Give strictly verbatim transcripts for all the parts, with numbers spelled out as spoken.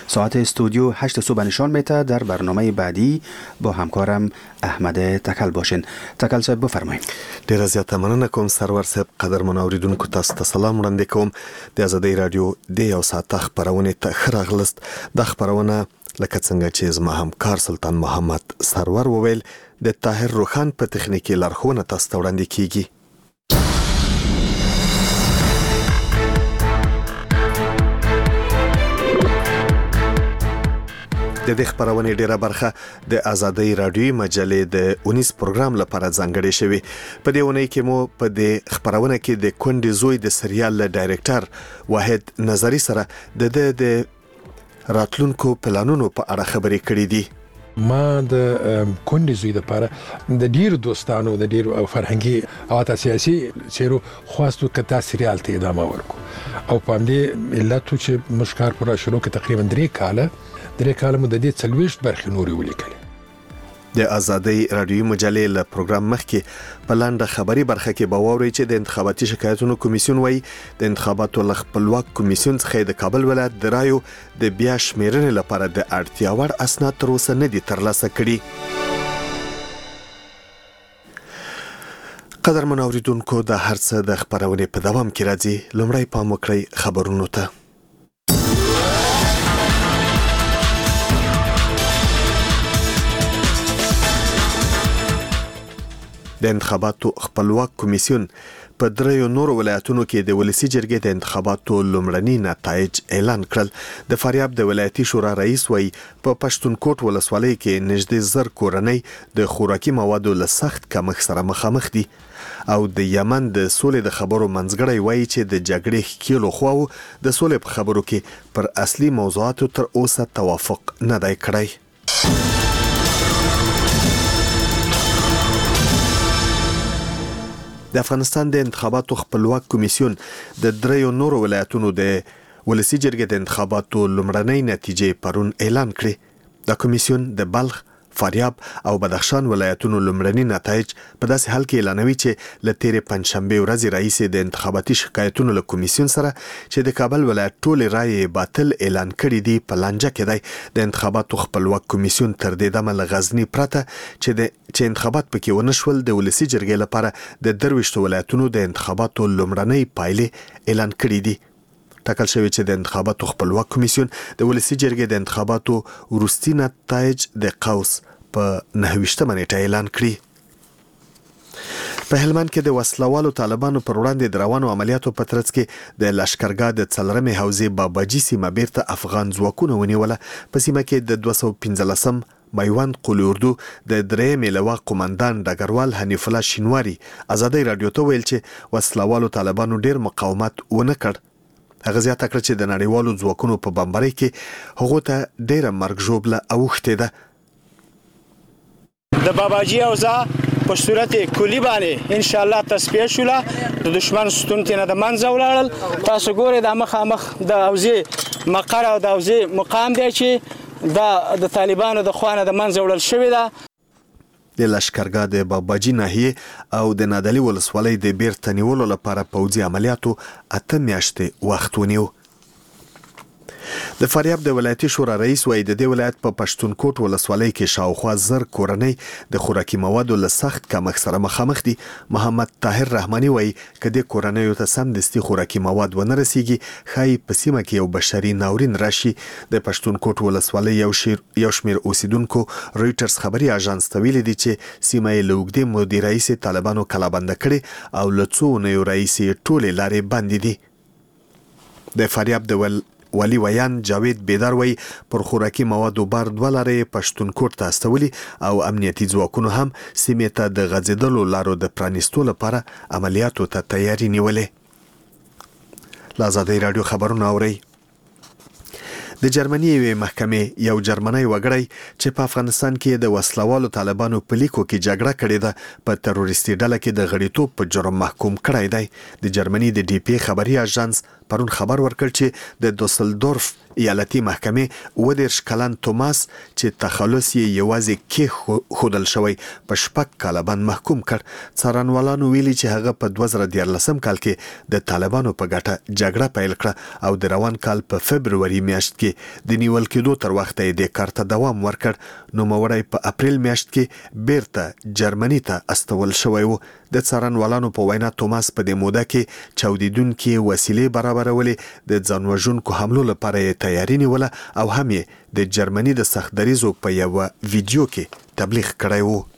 ساعت استودیو هشت صبح نشان میده. در برنامه بعدی با همکارم احمد تکل باشین. تکل صاحب بفرمایید. ډیر زیات مننه کوم سرور صاحب. قدرمن اوریدونکو تاسو ته سلام وړاندې کوم. د آزادۍ رادیو د یو ساعت خبرونه ته خراغلست. د خبرونه لکه څنګه چې زما همکار سلطان محمد سرور وویل د طاهر روخان په تخنیکی لارښوونه تاسو ته وړاندې کیږي. د دې خبرونه ډیره برخه د آزادۍ رادیوي مجلې د اونیس پروګرام لپاره ځانګړې شوې. په دې ونې کې مو په دې خبرونه کې د کونډې زوی د سریال ډایرکټر واحد نظری سره د د راتلونکو پلانونو په اړه خبرې کړې دي. ما د کونډې زوی لپاره د ډیر دوستانو د ډیر فرهنګي او سیاسي چیرو خواستو کته سریال ته ادامه ورکو او په دې علت چې مشکار پر شروع کې تقریبا درې کاله درې کاله مو د دې څلويشت برخې نورې ولیکلې. د آزادۍ رادیوي مجلې له پروګرام مخکې په لاندې خبري برخه کې به واورئ چې د انتخاباتي شکایتونو کمیسیون وایي د انتخاباتو له خپلواک کمیسیون څخه د کابل ولایت د رایو د بیا شمیرنې لپاره د اړتیا وړ اسناد تر اوسه نه دي ترلاسه کړي. قدرمن اوریدونکو د هر څه د خبرونې په دوام کې راځي. لومړی پام وکړئ خبرونو ته. د انتخاباتو خپلواک کمیسیون په دریو نورو ولایتونو کې د ولسی جرګې د انتخاباتو لومړني نتایج اعلان کړل. د فاریاب د ولایتي شورا رئیس وایي په پښتونکوټ ولسوالۍ کې نږدې زر کورنۍ د خوراکي موادو له سخت کمښت سره مخامخ دي او د یمن د سولې د خبرو منځګړی وایي چې د جګړې ښکیلو خواو د سولې په خبرو کې پر اصلي موضوعاتو تر اوسه توافق نه دی کړی. د افغانستان د انتخاباتو خپلواک کمیسیون د دریو نورو ولایتونو د ولسی جرګې د انتخاباتو لومړنۍ نتیجې پرون اعلان کړې. د کمیسیون د بلخ، فاریاب او بدخشان ولایتونو لومړني نتایج په داسې حال کې اعلانوي چې له تیرې پنځشنبه ورځې راهیسې د انتخاباتي شکایتونو له کمیسیون سره چې د کابل ولایت ټولې رایې باطل اعلان کړي دي په لانجه کې دی. د انتخاباتو خپلواک کمیسیون تر دې دمه له غزني پرته چې د چې انتخابات پکې ونشول د ولسی جرګې لپاره د درويشت ولایتونو د انتخاباتو لومړنۍ پایلې اعلان کړي دي. ټاکل شوی چې د انتخاباتو خپلواک کمیسیون د ولسی جرګې د انتخاباتو وروستي نتایج د قوس په نهویشتمه نیټه اعلان کړي. په هلمند کې د وسلوالو طالبانو پر وړاندې د روانو عملیاتو په ترڅ کې د لشکرګاه د څلرمې حوزې باباجي سیمه بیرته افغان ځواکونه ونیوله. په سیمه کې د دوه سوه پنځلسم میوند قولي اردو د درېیمې لواء قومندان ډګروال حنیف الله شینواري آزادۍ رادیو ته ویل چې وسلوالو طالبانو ډیر مقاومت ونه کړ. هغه زیاته کړه چې د نړیوالو ځواکونو په بمبارۍ کې هغه ته ډیره مرګ ژوبله اوښتې ده. د باباجي اوزا په صورت کلی باندې ان شاء الله تصفیه شوله. د دشمن ستون ته د منځ ولاړل. تاسو ګورئ د مخامخ د اوزې مقر او د اوزې مقام دی چې د د طالبانو د خوانه د منځ وړل شوی ده. د لشکرګاه د باباجي ناحیه او د نادعلي ولسوالۍ د بیرته نیولو لپاره پوځي عملیاتو اته میاشتې وخت ونیو. د فاریاب د ولایتي شورا رئیس وایي د دې ولایت په پښتونکوټ ولسوالۍ کې شاوخوا زر کورنۍ د خوراکي موادو له سخت کمښت سره مخامخ دي. محمد طاهر رحماني وایي که د کورنیو ته سمدستي خوراکي مواد ونه رسیږي ښایي په سیمه کې یو بشري ناورین راشي. د پښتونکوټ ولسوالۍ یو شیر یو شمیر اوسیدونکو رويټرز خبري اژانس ته ویلي دي چې سیمه یې له اوږدې مودې راهیسې طالبانو کلابند کړي او له څو اونیو راهیسې ټولې لارې بندې دي. د فاریاب د ول ولی ویان جاوید بیدار وی پر خوراکي موادو بار دوه لارې پښتونکوټ ته استولي او امنیتي ځواکونو هم سیمې ته د غځېدلو لارو د پرانیستو لپاره عملیاتو ته تیاری نیولې. له آزادۍ رادیو خبرونه اورئ. د جرمني یوې محکمې یو جرمنی وګړی چې په افغانستان کې د وسلوالو طالبانو په لیکو کې جګړه کړې ده په تروریستي ډله کې د غړیتوب په جرم محکوم کړی دی. د جرمني د ډي پی خبري اژانس پرون خبر ورکړ چې د دوسلدورف ایالتي محکمې اووه دېرش کلن توماس چې تخلص یې یوازې کې ښودل شوی په شپږ کاله باندې محکوم کړ. څارنوالانو ویلي چې هغه په دوه زره دیارلسم کال کې د طالبانو په ګټه جګړه پیل کړه او د روان کال په فبروري میاشت کې د نیول کېدو تر وخته یې د کار ته دوام ورکړ. نوموړی په اپریل میاشت کې بیرته جرمني ته استول شوی و. د څارنوالانو په وینا توماس په دې موده کې چاودیدونکي وسیلې برابرولې، د ځان وژونکو حملو لپاره یې تیاری نیوله او هم یې د جرمني د سخت دریزو په یوه ویډیو کې تبلیغ کړی و.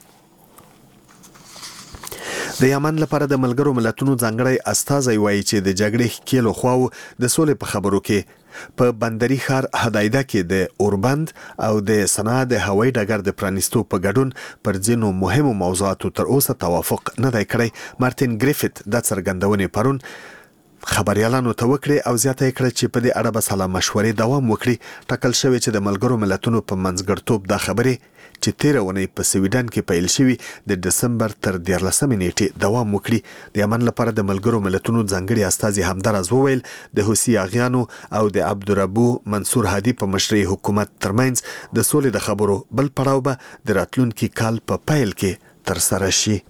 د یمن لپاره د ملګرو ملتونو ځانګړی استازی وایي چې د جګړې ښکېلو خواو د سولې په خبرو کې په بندري ښار هدایده کې د اوربند او د صنعا د هوایي ډګر د پرانیستو په ګډون پر ځینو مهمو موضوعاتو تر اوسه توافق نه دی کړی. مارټین ګریفت د څرګندونې پرون خبريالانو ته وکړي او زیاته کړه چې په دې اړه به سلا مشورې دوام وکړي. ټاکل شوی چې د ملګرو ملتونو په منځګړتوب د خبرې چې تیره ونې په سویډن کې پیل شوی د دسمبر تر دیارلسمې نیټې دوام وکړي. د یمن لپاره د ملګرو ملتونو ځانګړي استازي همدارز وویل د حوثي اغیانو او د عبدالربو منصور هادي په مشرۍ حکومت ترمنځ د سولې د خبرو بل پړاو به د راتلونکي کال په پیل کې تر سره شي.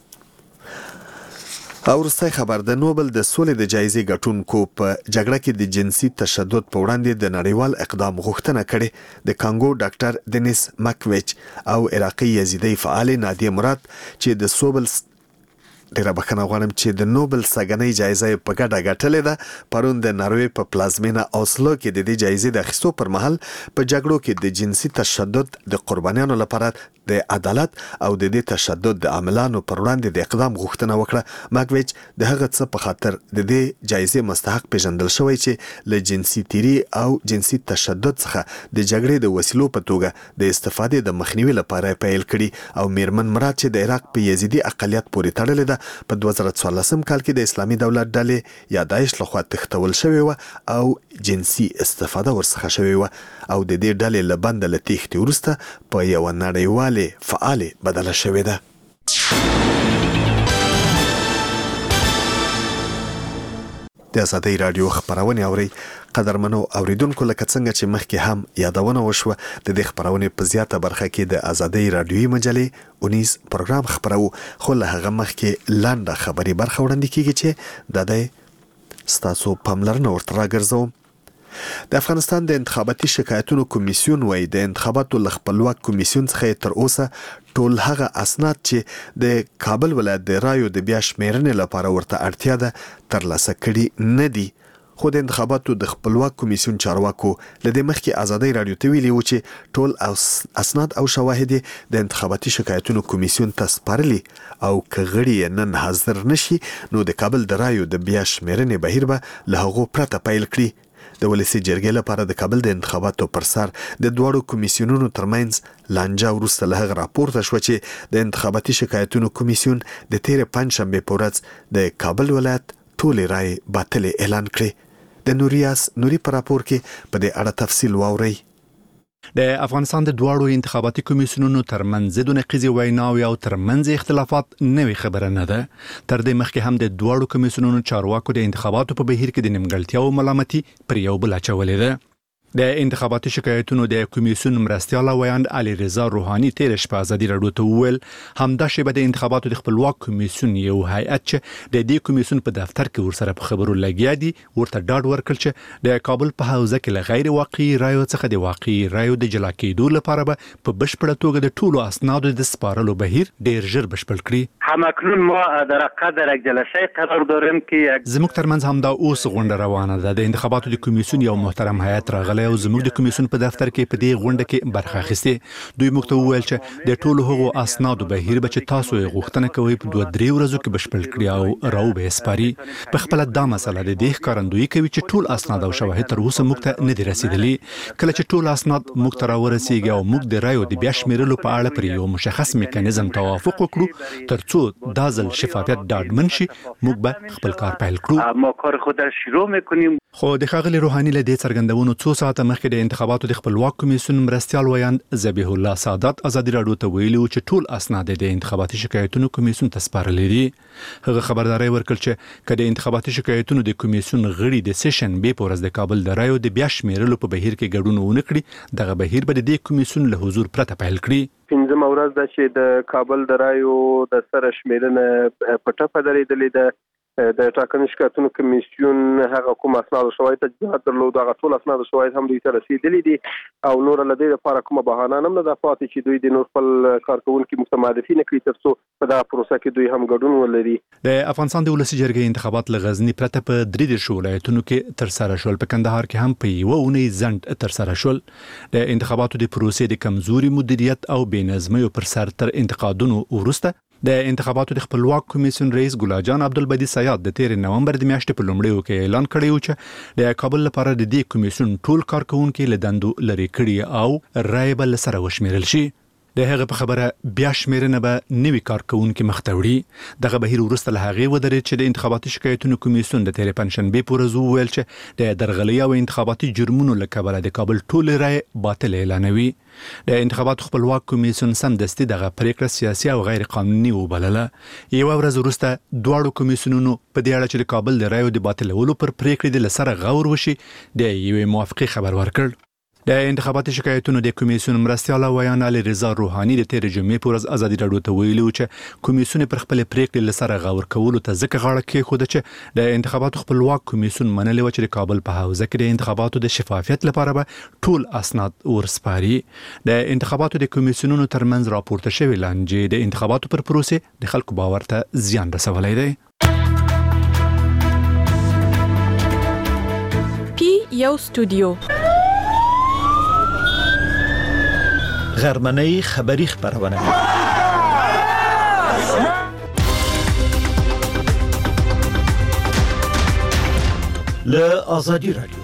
او وروستی خبر د نوبل د سولې د جایزې ګټونکو په جګړه کې د جنسي تشدد په وړاندې د نړیوال اقدام غوښتنه کړې. د کانګو ډاکټر دنیس مکویچ او عراقي یزیدي فعال نادیه مراد چې د سوبل ډیره بخښنه غواړم چې د نوبل سګنۍ جایزه په ګډه ګټلې ده. پرون د ناروې په پلازمینه اوسلو کې د دې جایزې د اخیستو پر مهال په جګړو کې د جنسي تشدد د قربانیانو لپاره د عدالت او د دې تشدد د عاملانو پر وړاندې د اقدام غوښتنه وکړه. ماګویچ د هغه څه په خاطر د دې جایزې مستحق پیژندل شوی چې له جنسي تیری او جنسي تشدد څخه د جګړې د وسیلو په توګه د استفادې د مخنیوي لپاره پیل کړي. او میرمن مراد چې د عراق په یزیدي اقلیت پورې تړلې ده په دوه زره څوارلسم کال کې د اسلامي دولت ډلې یا داعش لخوا تښتول شوې وه او جنسي استفاده ورڅخه شوې وه او د دې ډلې له بنده له تېښتې وروسته په یوه نړیوالې فعالې بدله شوې ده. د ازادۍ راډیو خبرونه اوري. قدرمنو اوریدونکو، لکه څنګه چې مخکې هم یادونه وشوه، د دې خبرونه په زیاته برخه کې د ازادۍ راډیوي مجلې اونیز پروګرام خبرو، خو له هغه مخکې لاندې خبري برخه وړاندې کیږي چې د دې ستاسو پاملرنه ورته راګرځوم. د افغانستان د انتخاباتي شکایتونو کمیسیون وایي د انتخاباتو له خپلواک کمیسیون څخه تر اوسه ټول هغه اسناد چې د کابل ولایت د رایو د بیا شمیرنې لپاره ورته اړتیا ده ترلاسه کړي نه دي. خو د انتخاباتو د خپلواک کمیسیون چارواکو له دې مخکې ازادۍ راډیو ته ویلي و چې ټول اسناد او شواهد د انتخاباتي شکایتونو کمیسیون ته سپارلي او که غړي نن حاضر نشي نو د کابل د رایو د بیا شمیرنې بهیر به له هغو پرته پیل کړي. د ولسی جرګې لپاره د کابل د انتخاباتو پر سر د دواړو کمیسیونونو ترمنځ لانجه وروسته له هغه راپورته شوه چې د انتخاباتي شکایتونو کمیسیون د تیرې پنجشنبې په ورځ د کابل ولایت ټولې رایې باطلې اعلان کړې. د نوریاس نوري په راپور کې په دې اړه تفصیل واورئ. د افغانستان د دواړو انتخاباتي کمیسیونونو ترمنځ د نقیزي ویناوي او ترمنځ اختلافات نوې خبره نه ده. تر دې مخکې هم د دواړو کمیسیونونو چارواکو د انتخاباتو په بهیر کې د نیمګړتیاو ملامتي پر یو بل اچولې ده. د انتخاباتي شکایتونو د کمیسیون مرستیال ویاند علي رضا روحاني تیر شپه ازادي راډیو ته وویل همدا شی به د انتخاباتو د خپلواک کمیسیون یو هیئت چې د دې کمیسیون په دفتر کې ورسره په خبرو لګیا دي ورته ډاډ ورکړ چې د کابل په حوزه کې له غیر واقعي رایو څخه د واقعي رایو د جلا کېدو لپاره به په بشپړه توګه د ټولو اسنادو د سپارلو بهیر ډیر ژر بشپړ کړي. همکنون ما در قدر یک جلسه قرار داریم که زموږ ترمنځ همدا اوس غونډه روانه ده. د انتخاباتو د کمیسیون یو محترم هیئت راغلی او زموږ د کمیسیون په دفتر کې په دې غونډه کې برخه اخیستې. دوی موږ ته وویل چې د ټولو هغو اسنادو بهیر به چې تاسو یې غوښتنه کوئ په دوه درې ورځو کې بشپړ کړي او راو به سپاري. په خپله دا مسله د دې ښکارندویي کوي چې ټول اسناد او شواهد تر اوسه موږ ته نه دي رسیدلي. کله چې ټول اسناد موږ ته راورسیږي او موږ د رایو د بیا شمیرلو په اړه پر یو مشخص میکانیزم توافق وکړو ترڅو دا ځل شفافیت ډاډمن شي موږ به خپل کار پیل کړو. ما کار خود را شروع میکنیم. خو د ښاغلي روحاني له دې څرګندونو څو ساعته مخکې د انتخاباتو د خپلواک کمیسیون مرستیال ویاند ذبیح الله سادات ازادي راډیو ته ویلي چې ټول اسناد د انتخاباتي شکایتونو کمیسیون ته سپارلي دي. هغه خبرداري ورکړ چې کله انتخاباتي شکایتونو د کمیسیون غړي د سیشن به پورز د کابل د رایو د بیا شمیرلو په بهیر کې ګډون ونه کړي، دغه بهیر به د کمیسیون له حضور پرته پیل کړي. پنځم ورځ ده چې د کابل د رایو د سره شمیرنه په ټپه درېدلې ده. د ټاکنو شکایتونو کمیسیون هغه کوم اسناد شواهد تجهیزات درلود، هغه ټول اسناد شواهد هم دوی ته رسیدلي دي او نور له دې لپاره کومه بهانه نه ده پاتې چې دوی د نور خپل کارکونکو متمادفي نه کړي ترڅو په دغه پروسه کې دوی هم ګډون ولري. د افغانستان د ولسي جرګې انتخابات له غزنی پرته په درې دیرش ولایتونو کې تر سره شول. په کندهار کې هم په یوه اونۍ ځنډ تر سره شول. د انتخاباتو د پروسې د کمزوري مدیریت او بې نظمۍ پر سر تر انتقادونو وروسته د انتخاباتو د خپلواک کمیسیون رئیس ګلاجان عبدالبدی سیاد د تیر نومبر د میاشتې په لومړیو کې اعلان کړی و چې د کابل لپاره د دې کمیسیون ټول کارکونکو له دندو لري کړي او رای به له سره وشمیرل شي. د هغه په خبره بیا شمیرنه به نوي کارکونکو مخته وړي. دغه بهیر وروسته له هغې ودرېد چې د انتخاباتي شکایتونو کمیسیون د تیر پنجشنبې په ورځ وویل چې د درغلۍ او انتخاباتي جرمونو له کبله د کابل ټول رای باطل اعلانوي. د انتخاباتو خپلواک کمیسیون سمدستي دغه پریکړه سیاسي او غیر قانوني وبلله. یو ورځ وروسته دواړو کمیسیونونو په دې اړه چې د کابل د رایو د باطلولو پر پریکړې د لسره غور وشي د یوې موافقې خبر ورکړ. د انتخاباتي شکایتونو د کمیسیون مرستیال ویان علي رضا روحاني د تیر جمعې په ورځ ازادي راډیو ته ویلي چې کمیسیون پر خپل پریکړې لسره غور کولو ته ځکه غاړه کېښوده چې د انتخاباتو خپلواک کمیسیون منلي و چې د کابل په حوزه کې د انتخاباتو د شفافیت لپاره به ټول اسناد ورسپاري. د انتخاباتو د کمیسیونونو ترمنځ راپورته شوی لانجې د انتخاباتو پر پروسې د خلکو باور ته زیان رسولی دی. پی یو استودیو غرمنۍ خبری خبرونه له آزادی رادیو.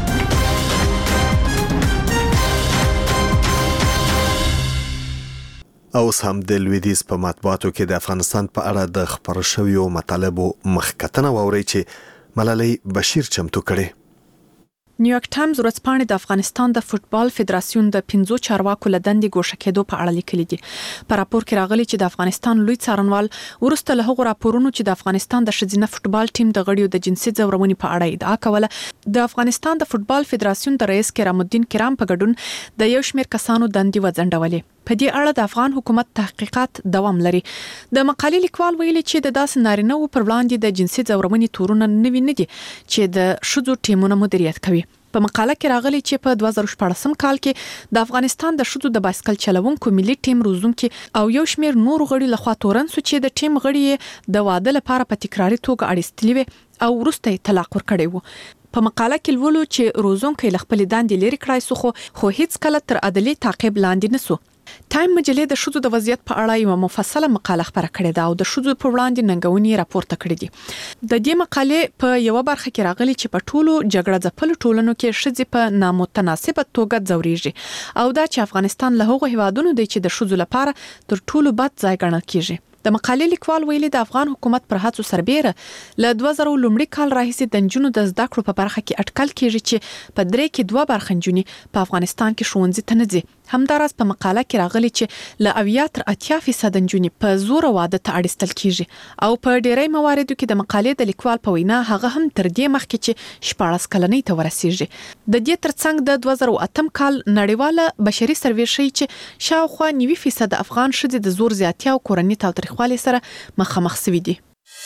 اوس هم د لویدیز په مطبوعاتو کې د افغانستان په اړه د خبرو شویو مطالبو مخکتنه واوري چې ملالۍ بشیر چمتو کړي. نیویارک ټایمز ورځپاڼې د افغانستان د فوتبال فدراسیون د پنځو چارواکو له دندې ګوښه کېدو په اړه لیکلي دي. په راپور کې راغلي چې د افغانستان لوی څارنوال وروسته له هغو راپورونو چې د افغانستان د ښځینه فوتبال ټیم د غړیو د جنسي ځورونې په اړه ادعا کوله، د افغانستان د فوتبال فدراسیون د رئیس کرام الدین کرام په ګډون د یو شمېر کسانو دندې وځنډولې. په دې اړه د افغان حکومت تحقیقات دوام لري. د مقالې لیکوال ویلي چې د داسې نارینه‌وو پر وړاندې د جنسي ځورونې تورونه نوي نه دي چې د ښځو ټیمونه مدیریت کوي. په مقاله کې راغلي چې په دوه زره شپاړسم کال کې د افغانستان د ښځو د بایسکل چلوونکو ملي ټیم روزونکي او یو شمېر نور غړي لخوا تورن سو چې د ټیم غړي د واده لپاره په تکراري توګه اړیستلي وي او وروسته یې طلاق ورکړی وو. په مقاله کې لولو چې روزونکي له خپل دندې لري کړای سو خو خو هیڅ کله تر عدالي تعقیب لاندې نه سو. ټایم مجلې د ښځو د وضعیت په اړه یو مفصله مقاله خبره کړې ده او د ښځو په وړاندې ننګونې راپورته کړې دي. د دې مقالې په یو برخه کې راغلي چې په ټولو جګړه ځپلو ټولنو کې ښځې په نامتناسبه توګه ځورېږي او دا چې افغانستان له هغو هیوادونو دی چې د ښځو لپاره تر ټولو بد ځای ګڼل کیږي. د مقالې لیکوال ویلي د افغان حکومت پر هڅو سربېره له دوه زره لومړي کال راهیسې د نجونو د زده کړو په برخه کې اټکل کیږي چې په درې کې دوه برخه نجونې په افغانستان کې ښوونځي ته نه ځي. همداراز په مقاله کې راغلي چې له اویا تر اتیا فیصد نجونې په زور واده ته اړیستل کیږي او په ډیری مواردو کې د مقالې د لیکوال په وینا هغه هم تر دې مخکې چې شپاړس کلنۍ ته ورسیږي. د دې ترڅنګ د دوه زره اتم کال نړیواله بشري سروې ښیي چې شاوخوا نوي فیصد افغان ښځې د زور زیاتیا او کورنۍ تاوتریخوالي سره مخامخ شوي دي.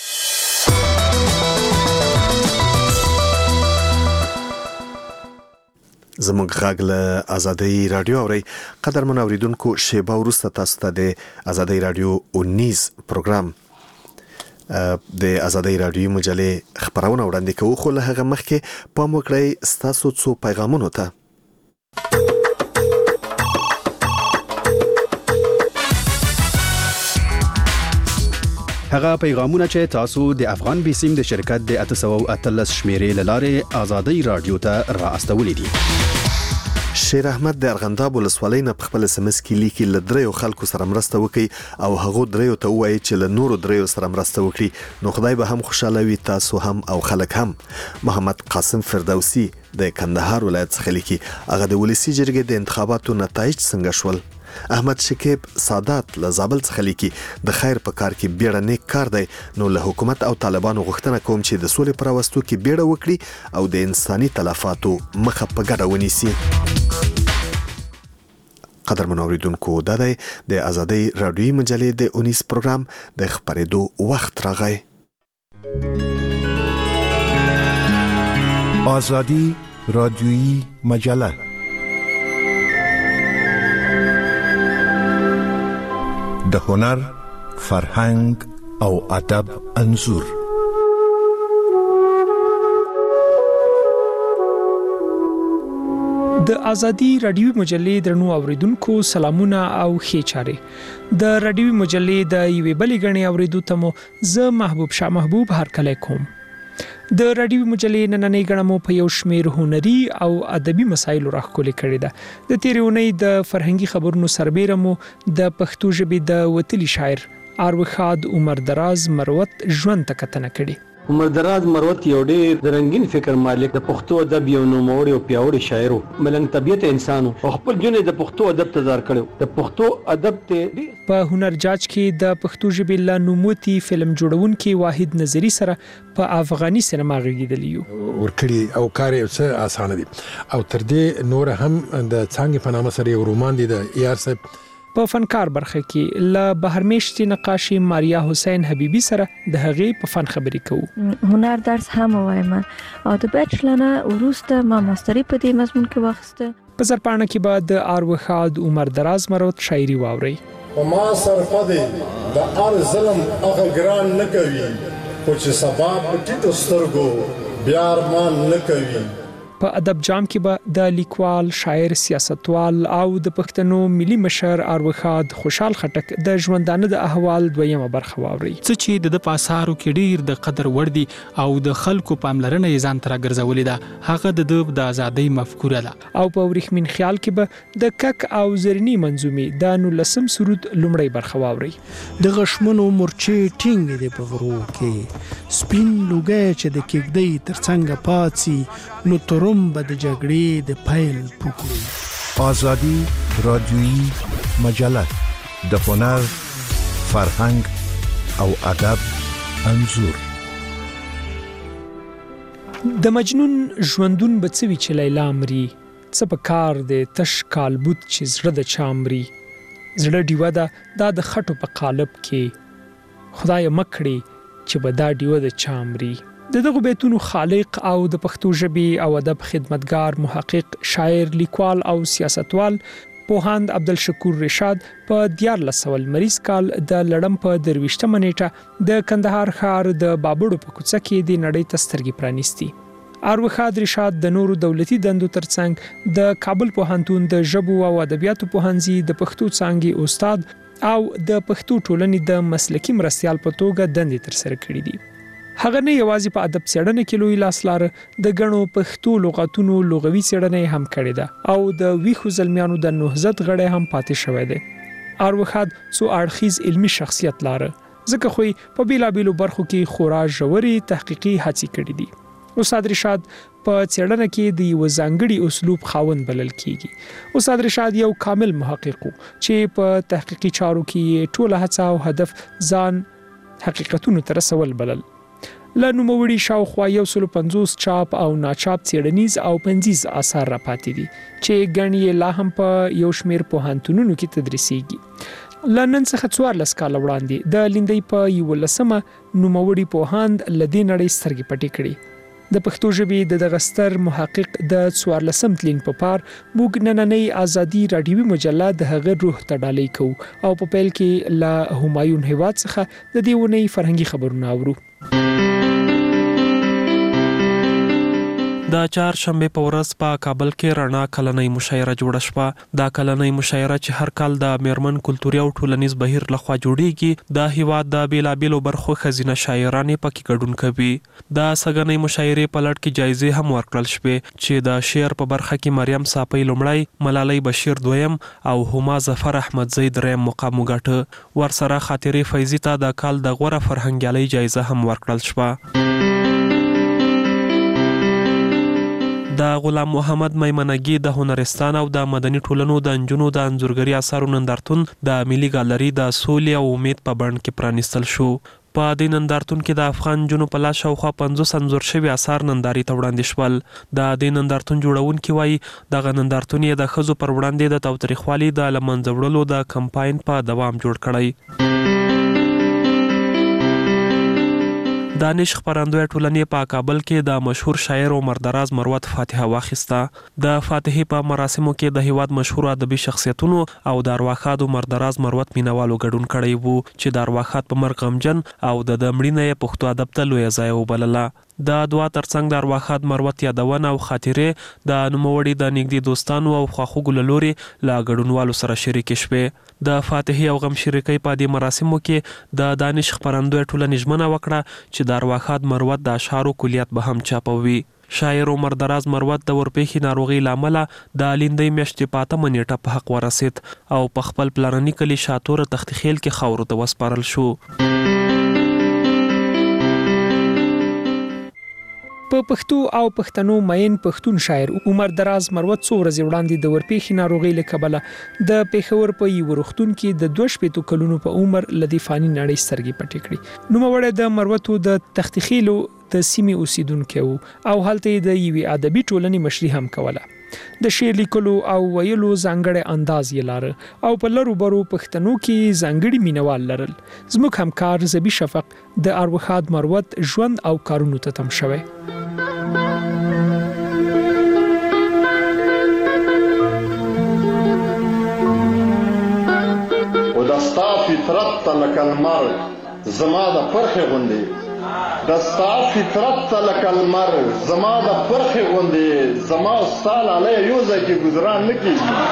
زموږ غږ له آزادۍ رادیو اوري. قدرمن اوریدونکو، شیبه وروسته تاسو ته د آزادۍ رادیو اونیز پروګرام د آزادۍ رادیو مجلې خبرونه وړاندې کوو، خو له هغه مخکې پام وکړئ ستاسو څو پیغامونو ته. هغه پیغامونه چې تاسو د افغان بیسیم د شرکت د اته سوه او اتلس شمیرې له لارې آزادۍ رادیو ته را استولې دي. شیر احمد د ارغنداب ولسوالۍ نه په خپل سمس کې لیکي له دریو خلکو سره مرسته وکړي او هغه دریو ته وایي چې له نورو دریو سره مرسته وکړي نو خدای به هم خوشاله وي تاسو هم او خلک هم. محمد قاسم فردوسی د کندهار ولایت څخه لیکي هغه د ولسی جرګې د انتخاباتو نتایج څنګه شول. احمد شکیب سادات له زابل څخه لیکي د خیر په کار کې بیړه نیک کار دی نو له حکومت او طالبانو غوښتنه کوم چې د سولې پر راوستو کې بیړه وکړي او د انساني تلفاتو مخه په ګډه ونیسي. قدرمن اوریدونکو دا دی د آزادۍ رادیویي مجلې د اونیس پروګرام د خبرېدو وخت راغی. آزادی رادیویی مجله د هنر، فرهنګ او ادب انځور. د آزادۍ رادیوي مجلې درنو اوریدونکو سلامونه او ښې چارې. د رادیوي مجلې د یوې بلې غړي اوریدو ته مو زه محبوب شاه محبوب هرکلی کوم. د رادیوي مجلې نننۍ غړي مو په یو شمېر هنري او ادبي مسایلو راخولې کړې ده. د تیرې اونۍ د فرهنګي خبرونو سربېره مو د پښتو ژبې د وتلي شاعر اروخاد عمر دراز مروت ژوند ته کتنه کړې. عمر دراز مروت یو ډېر د رنگین فکر مالک د پښتو ادب یو نوموړی او پیاوړی شاعر و. ملنګ طبیعت انسان او خپل ژوند د پښتو ادب ته ځار کړو. د پښتو ادب ته په هنر جاج کې د پښتو ژبې لا نوموتي فلم جوړونکي واحد نظری سره په افغاني سینما غږیدلی یو. ورکړي او کار یې څه اسانه دي او تر دې نور هم د څنګه په نامه سره یو رومان دی د ای آر صاحب. په فنکار برخه کې ل بهرمشتي نقاشي ماریا حسین حبیبی سره د هغې په فن خبرې کوو. هنر درس هم وایم او د بیچلر نه وروسته ما ماستری په دې مضمون کې واخیسته. په زرپاڼه کې بعد د اروخاد عمر دراز مروت شاعري واوري. ما سرپدې د ار ظلم هغه ګران نه کوي خو چې سبا په ټیټو سترګو بیا ارمان نه کوي. په ادب جام کې به د لیکوال، شاعر، سیاستوال او د پښتنو ملي مشر اروخاد خوشحال خټک د ژوندانه د احوال دویمه برخه واوري. څه چې د د پاسارو کې ډیر د قدر وړ دي او د خلکو پاملرنه یې ځان تر ګرځولې ده هغه د د ازادۍ مفکوره ده. او په ورېښمین خیال کې به د کک او زرنی منظومې د نولسم سرود لومړی برخه واوري. د غشمنو مورچې ټینګ دي په غرو کې سپین لوګي چې د کېږدۍ ترڅنګ پاتسي نو تر روم به د جګړې د پیل پوکړي. آزادی رادیویی مجله د هنر، فرهنګ او ادب انځور. د مجنون ژوندون به څه وي چې لیلا مري څه په کار دی تش کالبوت چې زړه د چا مري. زړه ډیوه ده دا د خټو په قالب کې خدای مکړي چې به دا ډیوه د چا مري. د دغه بیتونو خالق او د پښتو ژبې او ادب خدمتګار، محقق، شاعر، لیکوال او سیاستوال پوهاند عبدالشکور رشاد په دیارلس سوه لمریز کال د لړم په درویشتمه نیټه د کندهار ښار د بابړو په کوڅه کې د نړۍ ته سترګې پرانیستي. اروخاد رشاد د نورو دولتي دندو ترڅنګ د کابل پوهنتون د ژبو او ادبیاتو پوهنځي د پښتو څانګې استاد او د پښتو ټولنې د مسلکي مرستیال په توګه دندې ترسره کړې دي. هغه نه یوازې په ادب څېړنه کې لوی لاس لاره د غنو پښتو لغاتونو لغوي څېړنه هم کړې ده او د ویښو زلمیانو د نهضت غړی هم پاتې شوی دی. اروخاد څو اړخیز علمي شخصیت لاره ځکه خو په بیلابیلو برخو کې خورا ژورې تحقیقي هڅې کړې دي. استاد رشاد په څېړنه کې د یو ځانګړي اسلوب خاوند بلل کیږي. استاد رشاد یو کامل محقق چې په تحقیقي چارو کې ټوله هڅه او هدف ځان حقیقتونو ته رسول بلل. له نوموړي شاوخوا یو سل پنځوس چاپ او ناچاپ څېړنیز او پنځیز آثار را پاتې دي چې ګڼ یې لا هم په یو شمېر پوهنتونونو کې تدریسیږي. له نن څخه څوارلس کاله وړاندې د لیندۍ په یولسمه نوموړي پوهاند له دې نړۍ سترګې پټې کړې. د پښتو ژبې د دغه ستر محقق د څوارلسم تلین په پار موږ نننۍ آزادي رادیوي مجله د هغه روح ته ډالۍ کوو او په پیل کې له همایون هیواد څخه د دې اونۍ فرهنګي خبرونه اورو. د د چهارشنبه په ورځ په کابل کې رڼا کلنۍ مشاعره جوړه شوه. دا کلنۍ مشاعره چې هر کال د میرمن کلتوري او ټولنیز بهیر لخوا جوړیږي، د هیواد د بیلابیلو برخو ښځینه شاعرانې پکې ګډون کوي. د سږنۍ مشاعرې په لړ کې جایزې هم ورکړل شوې چې د شعر په برخه کې مریم صافی لومړی، ملالۍ بشیر دویم او هما ظفر احمدزی دریم مقام وګاټه. ورسره خاطرې فیضي ته د کال د غوره فرهنګیالۍ جایزه هم ورکړل شوه. د غلام محمد میمنګي د هنرستان او د مدني ټولنو د نجونو د انځورګري اثارو نندارتون د ملي ګالري د سولې او امید په بڼ کې پرانیستل شو. په دې نندارتون کې د افغان نجونو په لاس شاوخوا پنځوس انځور شوي اثار نندارې ته وړاندې شول. د دې نندارتون جوړونکي وایي دغه نندارتون یې د ښځو پر وړاندې د تاوتریخوالي د له منځه وړلو د کمپاین په دوام جوړ کړی. دانش خپرندوی ټولنې په کابل کې د مشهور شاعر عمر دراز مروت فاتحه واخیسته. د فاتحې په مراسمو کې د هیواد مشهور ادبي شخصیتونو او د ارواښاد عمر دراز مروت مینوالو ګډون کړی وو چې د ارواښاد په مرګ غمجن او د د مړینې یې پښتو ادب ته لویه ځای وبلله. د دعا ترڅنګ د ارواښاد مروت یادونه او خاطرې د نوموړي د نږدې دوستانو او خواخوږو له لورې له ګډونوالو سره شریکې شوې. د فاتحې او غم شریکۍ په دې مراسمو کې د دانش خپرندوی ټولنې ژمنه وکړه چې د ارواښاد مروت د اشعارو کلیات به هم چاپوي. شاعر عمر دراز مروت د ورپېښې ناروغۍ له امله د لیندۍ میاشتې په اتمه نیټه په حق ورسېد او په خپل پلرني کلي شاتوره تختخیل کې خاورو ته وسپارل شو. په پښتو او پښتنو مین پښتون شاعر عمر دراز مروت څو ورځې وړاندې د ورپېښې ناروغۍ له کبله د پېښور په یوه روغتون کې د دوه شپېتو کلونو په عمر له دې فاني نړۍ سترګې پټې کړې. نوموړی د مروتو د تختخیلو د سیمې اوسیدونکی و او هلته یې د یوې ادبي ټولنې مشري هم کوله. د شعر لیکلو او ویلو ځانګړی انداز یې لاره او په لرو برو پښتنو کې ځانګړي مینوال لرل. زموږ همکار زبی شفق د ارواښاد مروت ژوند او کارونو ته تم شوی. و د ستا فطرت ته لکه لمر زما د پرخې غوندې، د ستا فطرت ته لکه لمر زما د پرخې غوندې، زما او ستا لالی یو ځای کې ګذران نه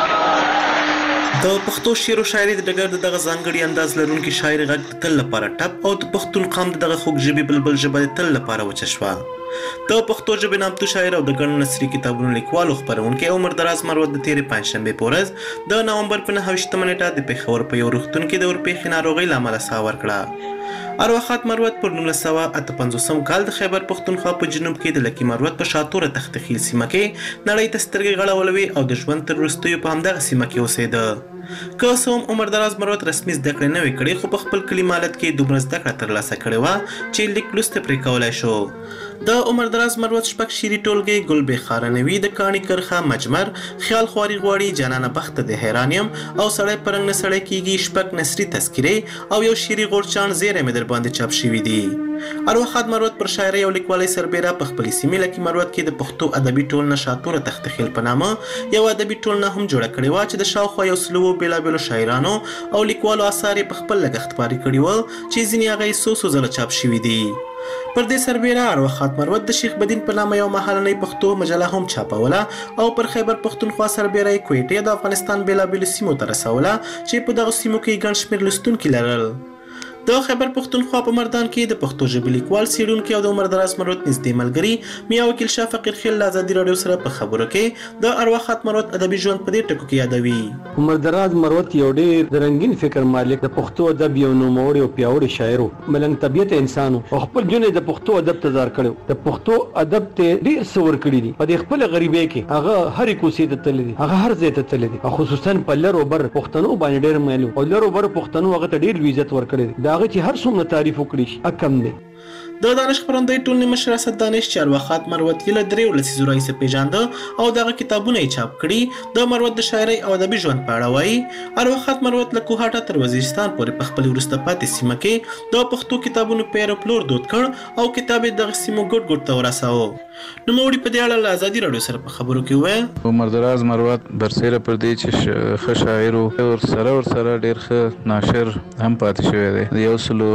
کېږي. د پښتو شعر او شاعري د ډګر د دغه ځانګړي انداز لرونکي شاعر غږ د تل لپاره ټپ او د پښتون قام د دغه خوږ ژبې بلبل ژبه د تل لپاره وچه شوه. د پښتو ژبې نامتو شاعر او د ګڼو نثري کتابونو لیکوال او خپرونکی عمر دراز مروت د تېرې پنجشنبې په ورځ د نومبر په نهه ویشتمه نیټه د پېښور په یو روغتون کې د ورپېښې ناروغۍ له امله ساه ورکړه. ارواښاد مروت پر نولس سوه اته پنځوسم کال د خیبر پښتونخوا په جنوب کې د لکي مروت په شاتوره تختخیل سیمه کې نړۍ ته سترګې غړولې او د ژوند تر وروستیو په همدغه سیمه کې اوسېده. که څه هم عمر دراز مروت رسمي زده کړې نه وې کړې، خو په خپل کلي مالت کې دومره زده کړه ترلاسه کړې وه چې لیک لوست یې پرې کولی شو. د عمر دراز مروت شپږ شعري ټولګې ګل بېخارنوي، د کاڼي کرښه، مجمر، خیال خواري غواړي، جانانه بخته د حیران یم او سړی په رنګ نه سړی کېږي، شپږ نثري تذکرې او یو شعري غورچاڼ زیری مې در باندې چاپ شوي دي. ارواښاد مروت پر شاعرۍ او لیکوالۍ سربیره په خپلې سیمې لکي مروت کې د پښتو ادبي ټولنه شاتوره تختخیل په نامه یو ادبي ټولنه هم جوړه کړې وه چې د شاوخوا یو سلو بېلابېلو شاعرانو او لیکوالو اثار یې په خپل لګښت خپاره کړي ول چې ځینې هغه یې څو څو ځله چاپ شوي دي. پر دې سربیره ارواښاد مروت د شیخ بدین په نامه یو مهالنۍ پښتو مجله هم چاپوله او پر خیبر پښتونخوا سربیره یې کویټې د افغانستان بېلابېلو سیمو ته رسوله چې په دغو سیمو کې ګڼ شمېر لوستونکي لرل. د خیبر پښتونخوا په مردان کې د پښتو ژبې لیکوال، څېړونکی او د عمر دراز مروت نږدې ملګري میا وکیل شاه فقیر خیل له ازادي راډیو سره په خبرو کې د ارواښاد مروت ادبي ژوند په دې ټکو کې یادوي. عمر دراز مروت یو ډېر د رنګین فکر مالک، د پښتو ادب یو نوموړی او پیاوړی شاعر و، ملنګ طبیعت انسان و او خپل ژوند یې د پښتو ادب ته ځار کړی و. د پښتو ادب ته ډېر څه ورکړي دي. په دې خپله غریبۍ کې هغه هرې کوڅې ته تللی دي، هغه هر ځای ته تللی دي او خصوصا په لر او بر پښتنو باندې ډېر مایل او لر او بر پښتنو هغه ته ډېر لوی عزت ورکړی دی. د هغه چې هر څومره تعریف وکړي شي کم دی. د دانش خپرندوی ټولنې مشر اسد دانش چې ارواښاد مروت یې له درېیو لسیزو راهیسې پېژانده او دغه کتابونه یې چاپ کړي، د مروت د شاعرۍ او ادبي ژوند په اړه وایي. ارواښاد مروت له کوهاټه تر وزیرستان پورې په خپلې وروسته پاتې سیمه کې د پښتو کتابونو پیر او پلور دود کړ او کتاب یې دغه سیمو ګوټ ګوټ ته ورساوه. نوموړي په دې اړه له ازادي راډیو سره په خبرو کې وویل عمر دراز مروت برسېره پر دې چې ښه شاعر او سره ور سره ډېر ښه ناشر هم پاتې شوی دی یو سلو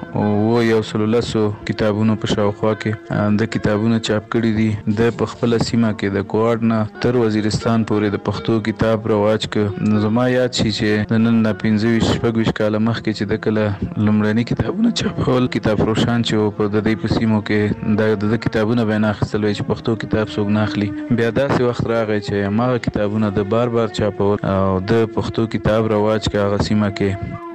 او یو سلو لسو کتابونو په شاوخوا کې د کتابونو چاپ کړي دي د په خپل سیمه کې د کوارډ نه تر وزیرستان پورې د پښتو کتاب رواج ک زما یاد شي چې نن نه پنځه ویشت شپږ ویشت کاله مخکې چې د کله لومړني کتابونه چاپول کتاب روشان چې په د دې په سیمو کې د کتابونه بنا خپل چې پښتو کتاب څوک نه اخلي بیا داسې وخت راغی چې ما کتابونه د بار بار چاپول او د پښتو کتاب رواج کې هغه سیمه کې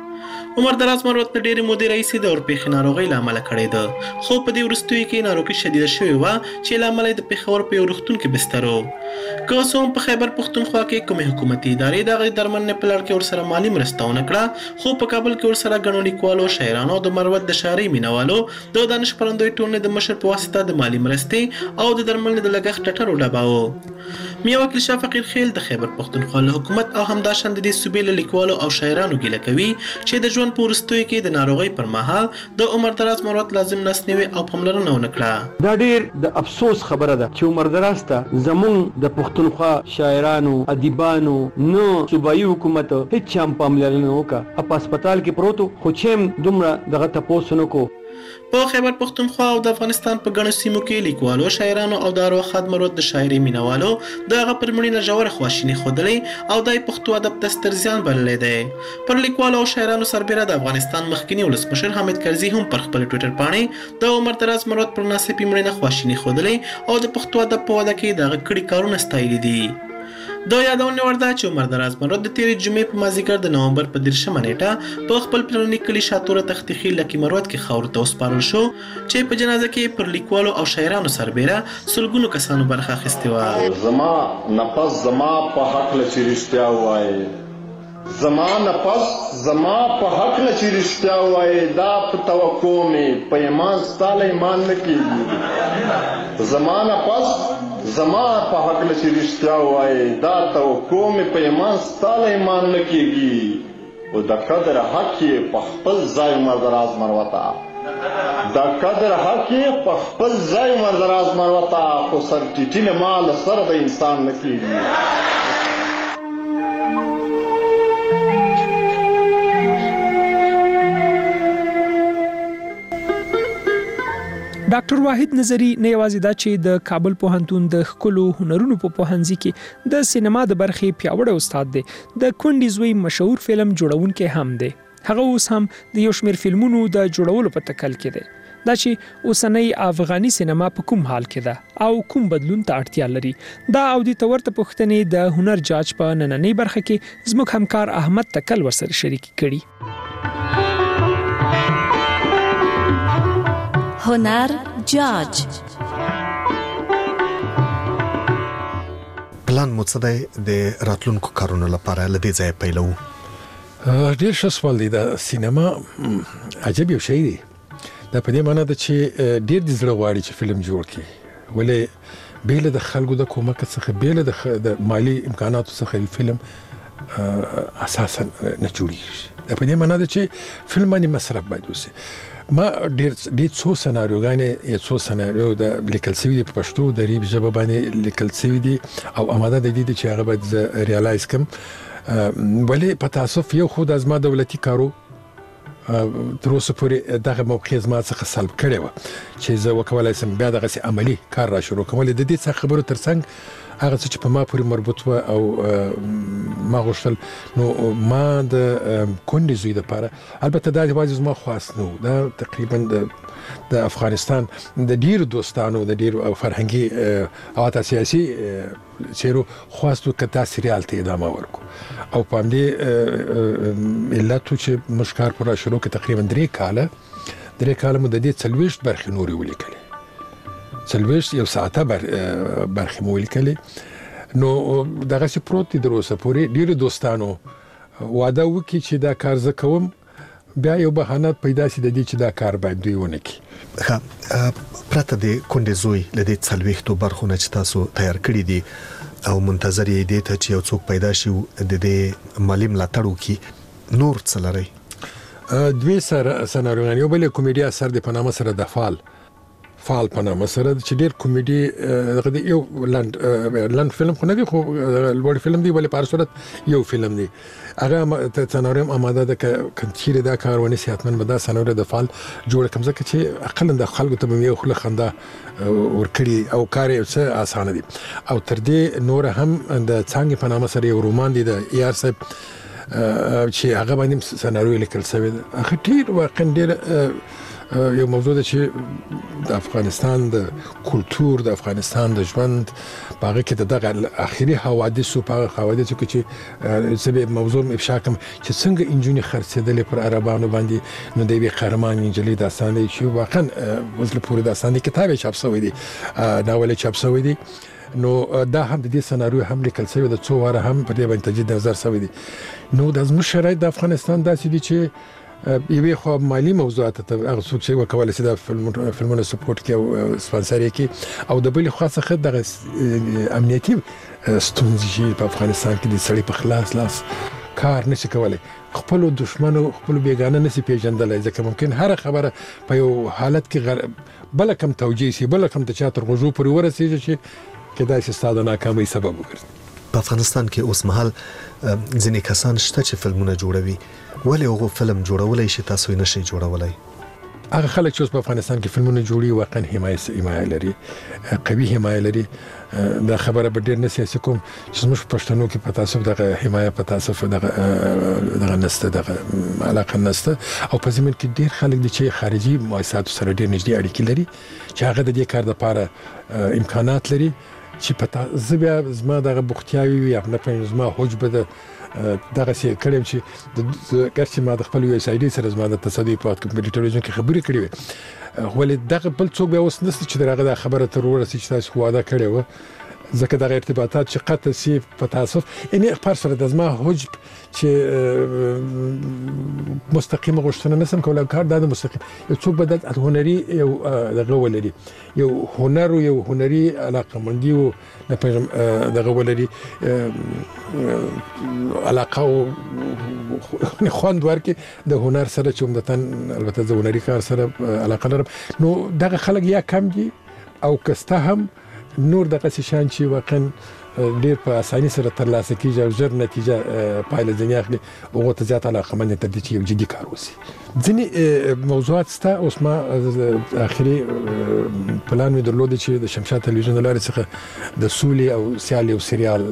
عمر دراز مروت په ډېرې مودې راهیسې د اورپېښې ناروغۍ له امله کړې ده خو په دې وروستیو کې ناروغي شدیده شوې وه چې له امله یې د پېښور په یو روغتون کې بستر و که اوس هم په خیبر پښتونخوا کې کومې حکومتي ادارې د هغې درملنې په لړ کې ورسره مالي مرسته ونه کړه خو په کابل کې ورسره ګڼو لیکوالو شاعرانو او د مروت د شاعرۍ مینوالو د دانش خپرندوی ټولنې د مشر په واسطه د مالي مرستې او د درملنې د لګښت ټټر وډباوه میا وکیل شاه فقیر خیل د خیبر پښتونخوا له حکومت او همداشان د دې صوبې له لیکوالو او شاعرانو ګیله کوي چې د ژوند په وروستیو کې د ناروغۍ پر مهال د عمر دراز مروت لازم ناسنیوي او پاملرنه ونه کړه دا ډېر د افسوس خبره ده چې عمر دراز ته زمونږ د پښتونخوا شاعرانو ادیبانو نو صوبایي حکومت هیڅ هم پاملرنه وکړه په هسپتال کې پروت خو چې دومره دغه تپوس نه کو په خیبر پښتونخوا او د افغانستان په ګڼو سیمو کې لیکوالو شاعرانو او د ارواښاد مروت د شاعرۍ مینوالو د هغه پر مړینه ژوره خواشیني ښودلې او د پښتو ادب ته ستر زیان بللی دی پر لیکوالو او شاعرانو سربیره د افغانستان مخکني ولسمشر حامد کرزي هم پر خپل ټویټر پاڼې د عمر دراز مروت پر ناڅاپي مړینه خواشیني ښودلې او د پښتو ادب په وده کې د هغه کړي کارونه ستایلي دي دا یادونه وړ ده چې عمر دراز مروت د تیرې جمعې په مازدیګر د نومبر په دېرشمه نیټه په خپل پلرني کلي شاتوره تختخیل لکي مروت کې خاورو ته وسپارل شو چې په جنازه کې پر لیکوالو او شاعرانو سربیره سلګونو کسانو برخه اخیستې وه زما نفس زما په هکله چې رښتیا ووایې زما نفس زما په هکله چې رښتیا ووایې دا په توقع مې په ایمان ستا له ایمان نه کېږي زما نفس زما په هکله چې رښتیا ووایې دا توقع مې په ایمان ستا له ایمان نه کېږي او د قدر حق یې په خپل ځای عمر دراز مروته د قدر حق یې په خپل ځای عمر دراز مروته خو سر ټیټینې ما له سره د انسان نه کېږي ډاکټر واحد نظری نه یوازې دا چې د کابل پوهنتون د ښکلو هنرونو په پوهنځي کې د سینما د برخې پیاوړی استاد دی د کونډې زوی مشهور فلم جوړونکی هم دی هغه اوس هم د یو شمېر فلمونو د جوړولو په تکل کې دی دا چې اوسنۍ افغاني سینما په کوم حال کې ده او کوم بدلون ته اړتیا لري دا او د تورته پوښتنې د هنر جاج په نننۍ برخه کې زموږ همکار احمد تکل ورسره شریک کړي هنر جاج پلان مو څه دی د راتلونکو کارونو لپاره له دې ځایه پیلو ډېر ښه سوال دی د سینما عجب یو شی دی دا په دې معنی ده چې ډېر د زړه غواړي چې فلم جوړ کړي ولې بیله د خلکو د کومک څخه بیله د مالی امکاناتو څخه فلم اساسا نه جوړیږي دا په دې معنی ده چې فلم باندې مصرف باید وشي ما ډېر ډېر څو سناریوګانې یا څو سناریو د لیکل شوي دي په پښتو د ریب ژبه باندې لیکل شوي دي او اماده د دې چې هغه باید زه ریالایز کړم ولې په تاسف یو خو د ازما دولتي کارو تر اوسه پورې دغه موقع زما څخه سلب کړې وه چې زه وکولی شم بیا دغسې عملي کار را شروع کړم ولې د دې څخه خبرو تر څنګ هغه څه چې په ما پورې مربوط و او ما غوښتل نو ما د کونډې زوی دپاره البته دا یوازې زما خواست نه و دا تقریبا د افغانستان د ډیرو دوستانو د ډیرو فرهنګي او حتی سیاسي چیرو خواست و که دا سریال ته ادامه ورکو او په همدې علت و چې موږ کار پر را شروع کړ تقریبا درې کاله درې کاله مو د دې څلوېښت برخې نورې ولیکلې څلوېښت یو ساعته برخې مو ولیکلې نو دغسې پروت دي تر اوسه پورې ډیرو دوستانو واده وکړي چې دا کار زه کوم بیا یو بهانه پیدا شي د دې چې دا کار باید دوی ونه کړي ښه پرته د کونډې زوی له دې څلوېښتو برخو نه چې تاسو تیار کړي دي او منتظر یې دې ته چې یو څوک پیدا شي د دې مالي ملاتړ وکړي نور څه لرئ دوی سره سناریوګانې یو بل یې کومیډي اثر دی په نامه سره د فال فال په نامه سره چې ډیر کمیډي دغه دی یو لاند لاند فلم خو نه دی خو لوړ فلم دی ولې په هر صورت یو فلم دی هغه سناریو آماده ده ک کنچیر دا کارونه سیاتمن به دا سناریو د فال جوړ کوم ځکه چې اقل د خلکو ته یو خله خندا ورکړي او کار یې څه اسانه دي او تر دې نور هم د څنګه په نامه سره یو رومان دی د یار صاحب چې هغه باندې سناریو لیکل شوی دی هغه ډیر واقعا ډیر یو موضوع ده چې د افغانستان د کلچر د افغانستان د ژوند په هغه کې دغه اخیری حوادثو په حوادثو کې چې زه موضوع افشا کوم چې څنګه انجونی خرڅېدلې پر عربانو باندې نو د یوې قهرمان انجلۍ داستان دی چې واقعا وزله پورې داستان دی کتاب چاپ شوی دی ناول چاپ شوی دی نو دا هم د دې سناریو هم لیکل شوی د څو واره هم په دې باندې تجدید نظر شوی دی نو د زموږ شرایط د افغانستان داسې دي چې یوه خو مالی موضوعات ته هغه څوک چې وکول شي د فلمونو سپورټ کې او سپانسر کې او د بل خو څخه د امنیتي ستونزې په افغانستان کې د سړي په خلاص لاس کار نشي کولای خپل دښمنو خپل بیگانه نشي پیژندلای ځکه ممکن هر خبره په یو حالت کې بل کم توجیه شي بل کم ته چاتر غوژو پر ورسیږي چې کدا چې ستاسو ناکامۍ سبب وګرځي په افغانستان کې اوس مهال ځینې کسان شته چې فلمونه جوړوي ولې هغه فلم جوړولای شي تاسو یې نشئ جوړولای هغه خلک چې په افغانستان کې فلمونه جوړي واقعا حمایه حمایه لري قوي حمایه لري دا خبره به ډېر نه سیاسي کوم چې موږ پښتنو کې په تاسو دغه حمایه په تاسو دغه دغه نسته دغه علاقه نسته او په زمين کې ډېر خلک دي چې خارجي مؤسساتو سره ډېر نږدې اړیکې لري چې هغه د دې کار لپاره امکانات لري چې پتا زبیا زما دغه بوختیاوي یا نه پېژنم زما حجبه د دغه څه کړم چې د ګرځي ما د خپل یو اس آی ډي سره زما د تصادفات په ټلویزیون کې خبرې کړې وي ولې دغه بل څوک به اوس نست چې دغه خبره تر ورسې چې تاسو واده کړی و ځکه دغه ارتباطات چې قطع سي په تاسف یعنی خبر سره د زما حجب چې مستقیم غوښتنه نسم کولای کار د مستقیم یو څوک بدل هنري یو دغه ولري یو هنر یو هنري علاقه مندي او نه پېژم دغه ولري علاقه او خوند ورکې د هنر سره چې عمدتاً البته د هنري کار سره علاقه لرم نو دغه خلک یا کم دي او کسته هم نور دغه شان چې واقعا ډیر په اساني سره ترلاسه کیږي او ژر نتیجه پایله ځنی اخلي او ته ځات علاقه مند تر دې چې یو جدي کار وسی ځنی موضوعات ستا اوس ما اخري پلان مې درلود چې د شمشاد تلویزیون لارې څخه د سولې او سیالي او سریال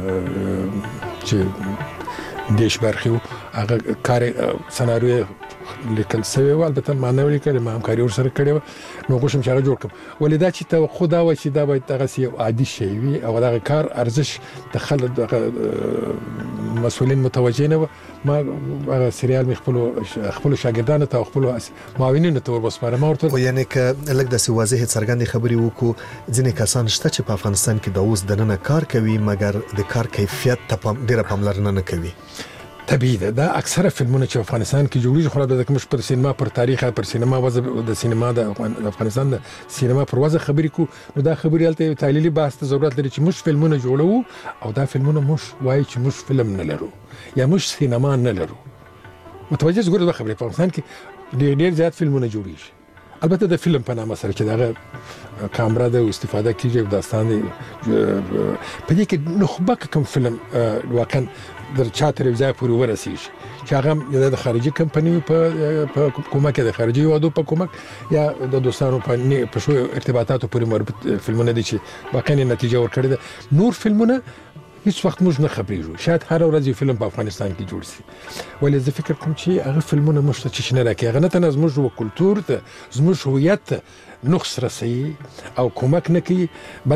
چې دیش برخیو هغه کار سناریو لیکل سوی و البته ما نه ولیکل ما همکاري ور سره کړې و نو غوښم چې هغه جوړ کړم ولې دا چې توقع دا و چې دا باید دغه یو عادي شی وي او دغه کار ارزش د خلک دغه مسؤلین متوجه نه و ما هغه سریال مې خپل خپل شاګردانو ته خپل معاونینو ته ورسپاره ما ورته خو یعنی که لږ د واضح څرګندې خبرې وکړو ځینې کسان شته چې په افغانستان کې د اوس دننه کار کوي مګر د کار کیفیت ته ډیره پاملرنه نه کوي طبیعي ده دا اکثره فلمونه چې افغانستان کې جوړیږي خو د کوم پر سینما پر تاریخ پر سینما وځ د سینما د افغانستان د سینما پر وځ خبرې کو نو دا خبرې الته تحلیلي بحث ته ضرورت لري چې موږ فلمونه جوړو او دا فلمونه موږ وایي چې موږ فلم نه لرو یا موږ سینما نه لرو متوجه زګور د خبرې په افغانستان کې ډېر ډېر زیات فلمونه جوړیږي البته د فلم په نامه سره چې دغه کیمرا د استفاده کیږي داستان دی په دې کې نخبه کوم فلم واقعا در چاتر ځای پورې ورسیږي چې هغه د خارجي کمپنیو په کومک د خارجي وادو په کومک یا د دوستانو په په شو ارتباطاتو پورې مربوط فلمونه دي چې واقعا نتیجه ورکړي ده نور فلمونه هیڅ وخت موږ نه خبرېږو شاید هر ورځ فلم په افغانستان کې جوړ شي ولې زه فکر کوم چې هغه فلمونه موږ ته چې نه راکې هغه نه تنه زموږ و کلچر ته زموږ هویت نقص رسي او کومک نه کوي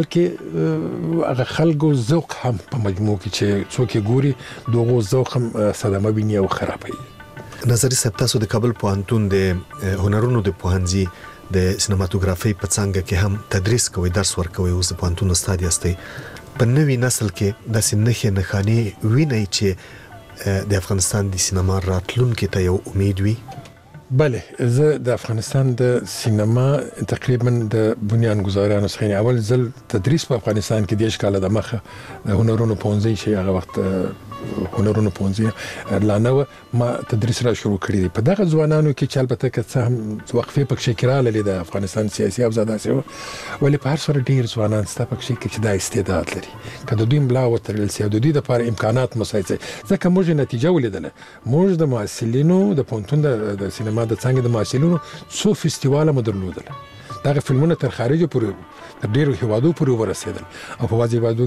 بلکې هغه خلکو ذوق هم په مجموع کې چې څوک ګوري دغه ذوق هم صدمه ویني او خرابوي نظری صاحب تاسو د کابل پوهنتون د هنرونو د پوهنځي د سینماتوګرافي په څنګه کې هم تدریس کوي درس ورکوي او د پوهنتون استاد یاستئ په نوې نسل کې د سنخې نخاني ویني چې د افغانستان د سینما راتلونکي ته یو امید وي بله زه د افغانستان د سینما تقریبا د بنیانګذارانو څخه اول ځل تدریس په افغانستان کې د اشکال د مخه د هنرونو پونځي چې هغه وخت هنرونو پونځي لا نو ما تدریس را شروع کړی دی په دغه ځوانانو کې چې البته که څه هم وقفې پکې کړاله د افغانستان سیاسي افزاده سي ولې په هر سره ډیر ځوانان ستا پکې کې چې دا استعداد لري که د دوی ملا وترل سي او د دوی لپاره امکانات مساعد سي ځکه موږ نتیجه ولیدله موږ د محصلینو د پونتون د سینما د څنګه د محصلینو څو فستیواله مدرلودل دغه فلمونه تر خارجه پورې تر ډیرو هیوادو پورې ورسېدل او په وازي هیوادو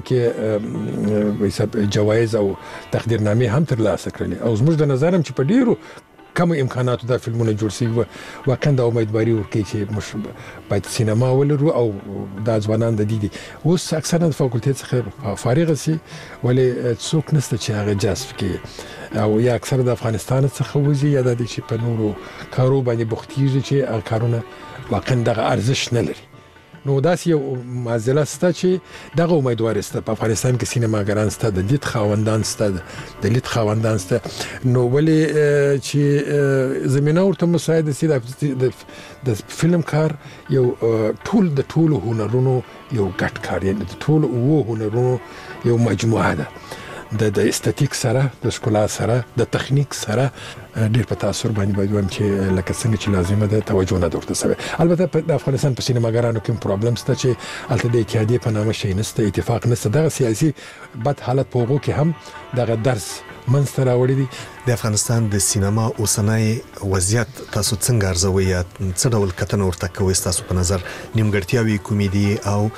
کې حساب جوایز او تقدیرنامې هم ترلاسه کړلې او زموږ د نظرم چې په ډیرو کم امکاناتو د فلمونه جوړ شي واقعا د امیدواري ورکړي چې موږ باید سینما ولرو او د ځوانان د دي اوس اکثره د فاکولټې څخه فارغ شي ولې څوک نشته چې هغه جذب کړي او یا اکثره د افغانستان څخه وځي یا د دې چې په نورو کارو باندې بوختيږي چې هغه کارونه واقعا دغه ارزښت نه لري نو داسې یو معضله سته چې دغه امیدواري سته په افغانستان کې سینماګران سته د لید خاوندان سته د لید خاوندان سته نو ولې چې زمينه ورته مساعده سي د فلم کار یو ټول د ټولو هنرونو یو ګډ کار دی د ټولو وو هنرونو یو مجموعه ده د د استاتیک سره د ښکلا سره د تخنیک سره ډېر په تاثیر باندې باید وایم چې لکه څنګه چې لازمه ده توجه نه درته سوي البته د افغانستان په سینماګرانو کې پرابلم شته چې البته د اتحادیې په نامه شي نشته اتفاق نشته دغه سیاسي بد حالت په وګو کې هم دغه درس منځ ته راوړی دی د افغانستان د سینما اوسنۍ وضعیت تاسو څنګه ارزوي یا څه ډول کتنه ورته کوي تاسو په نظر نیمګړتیاوي کومېدي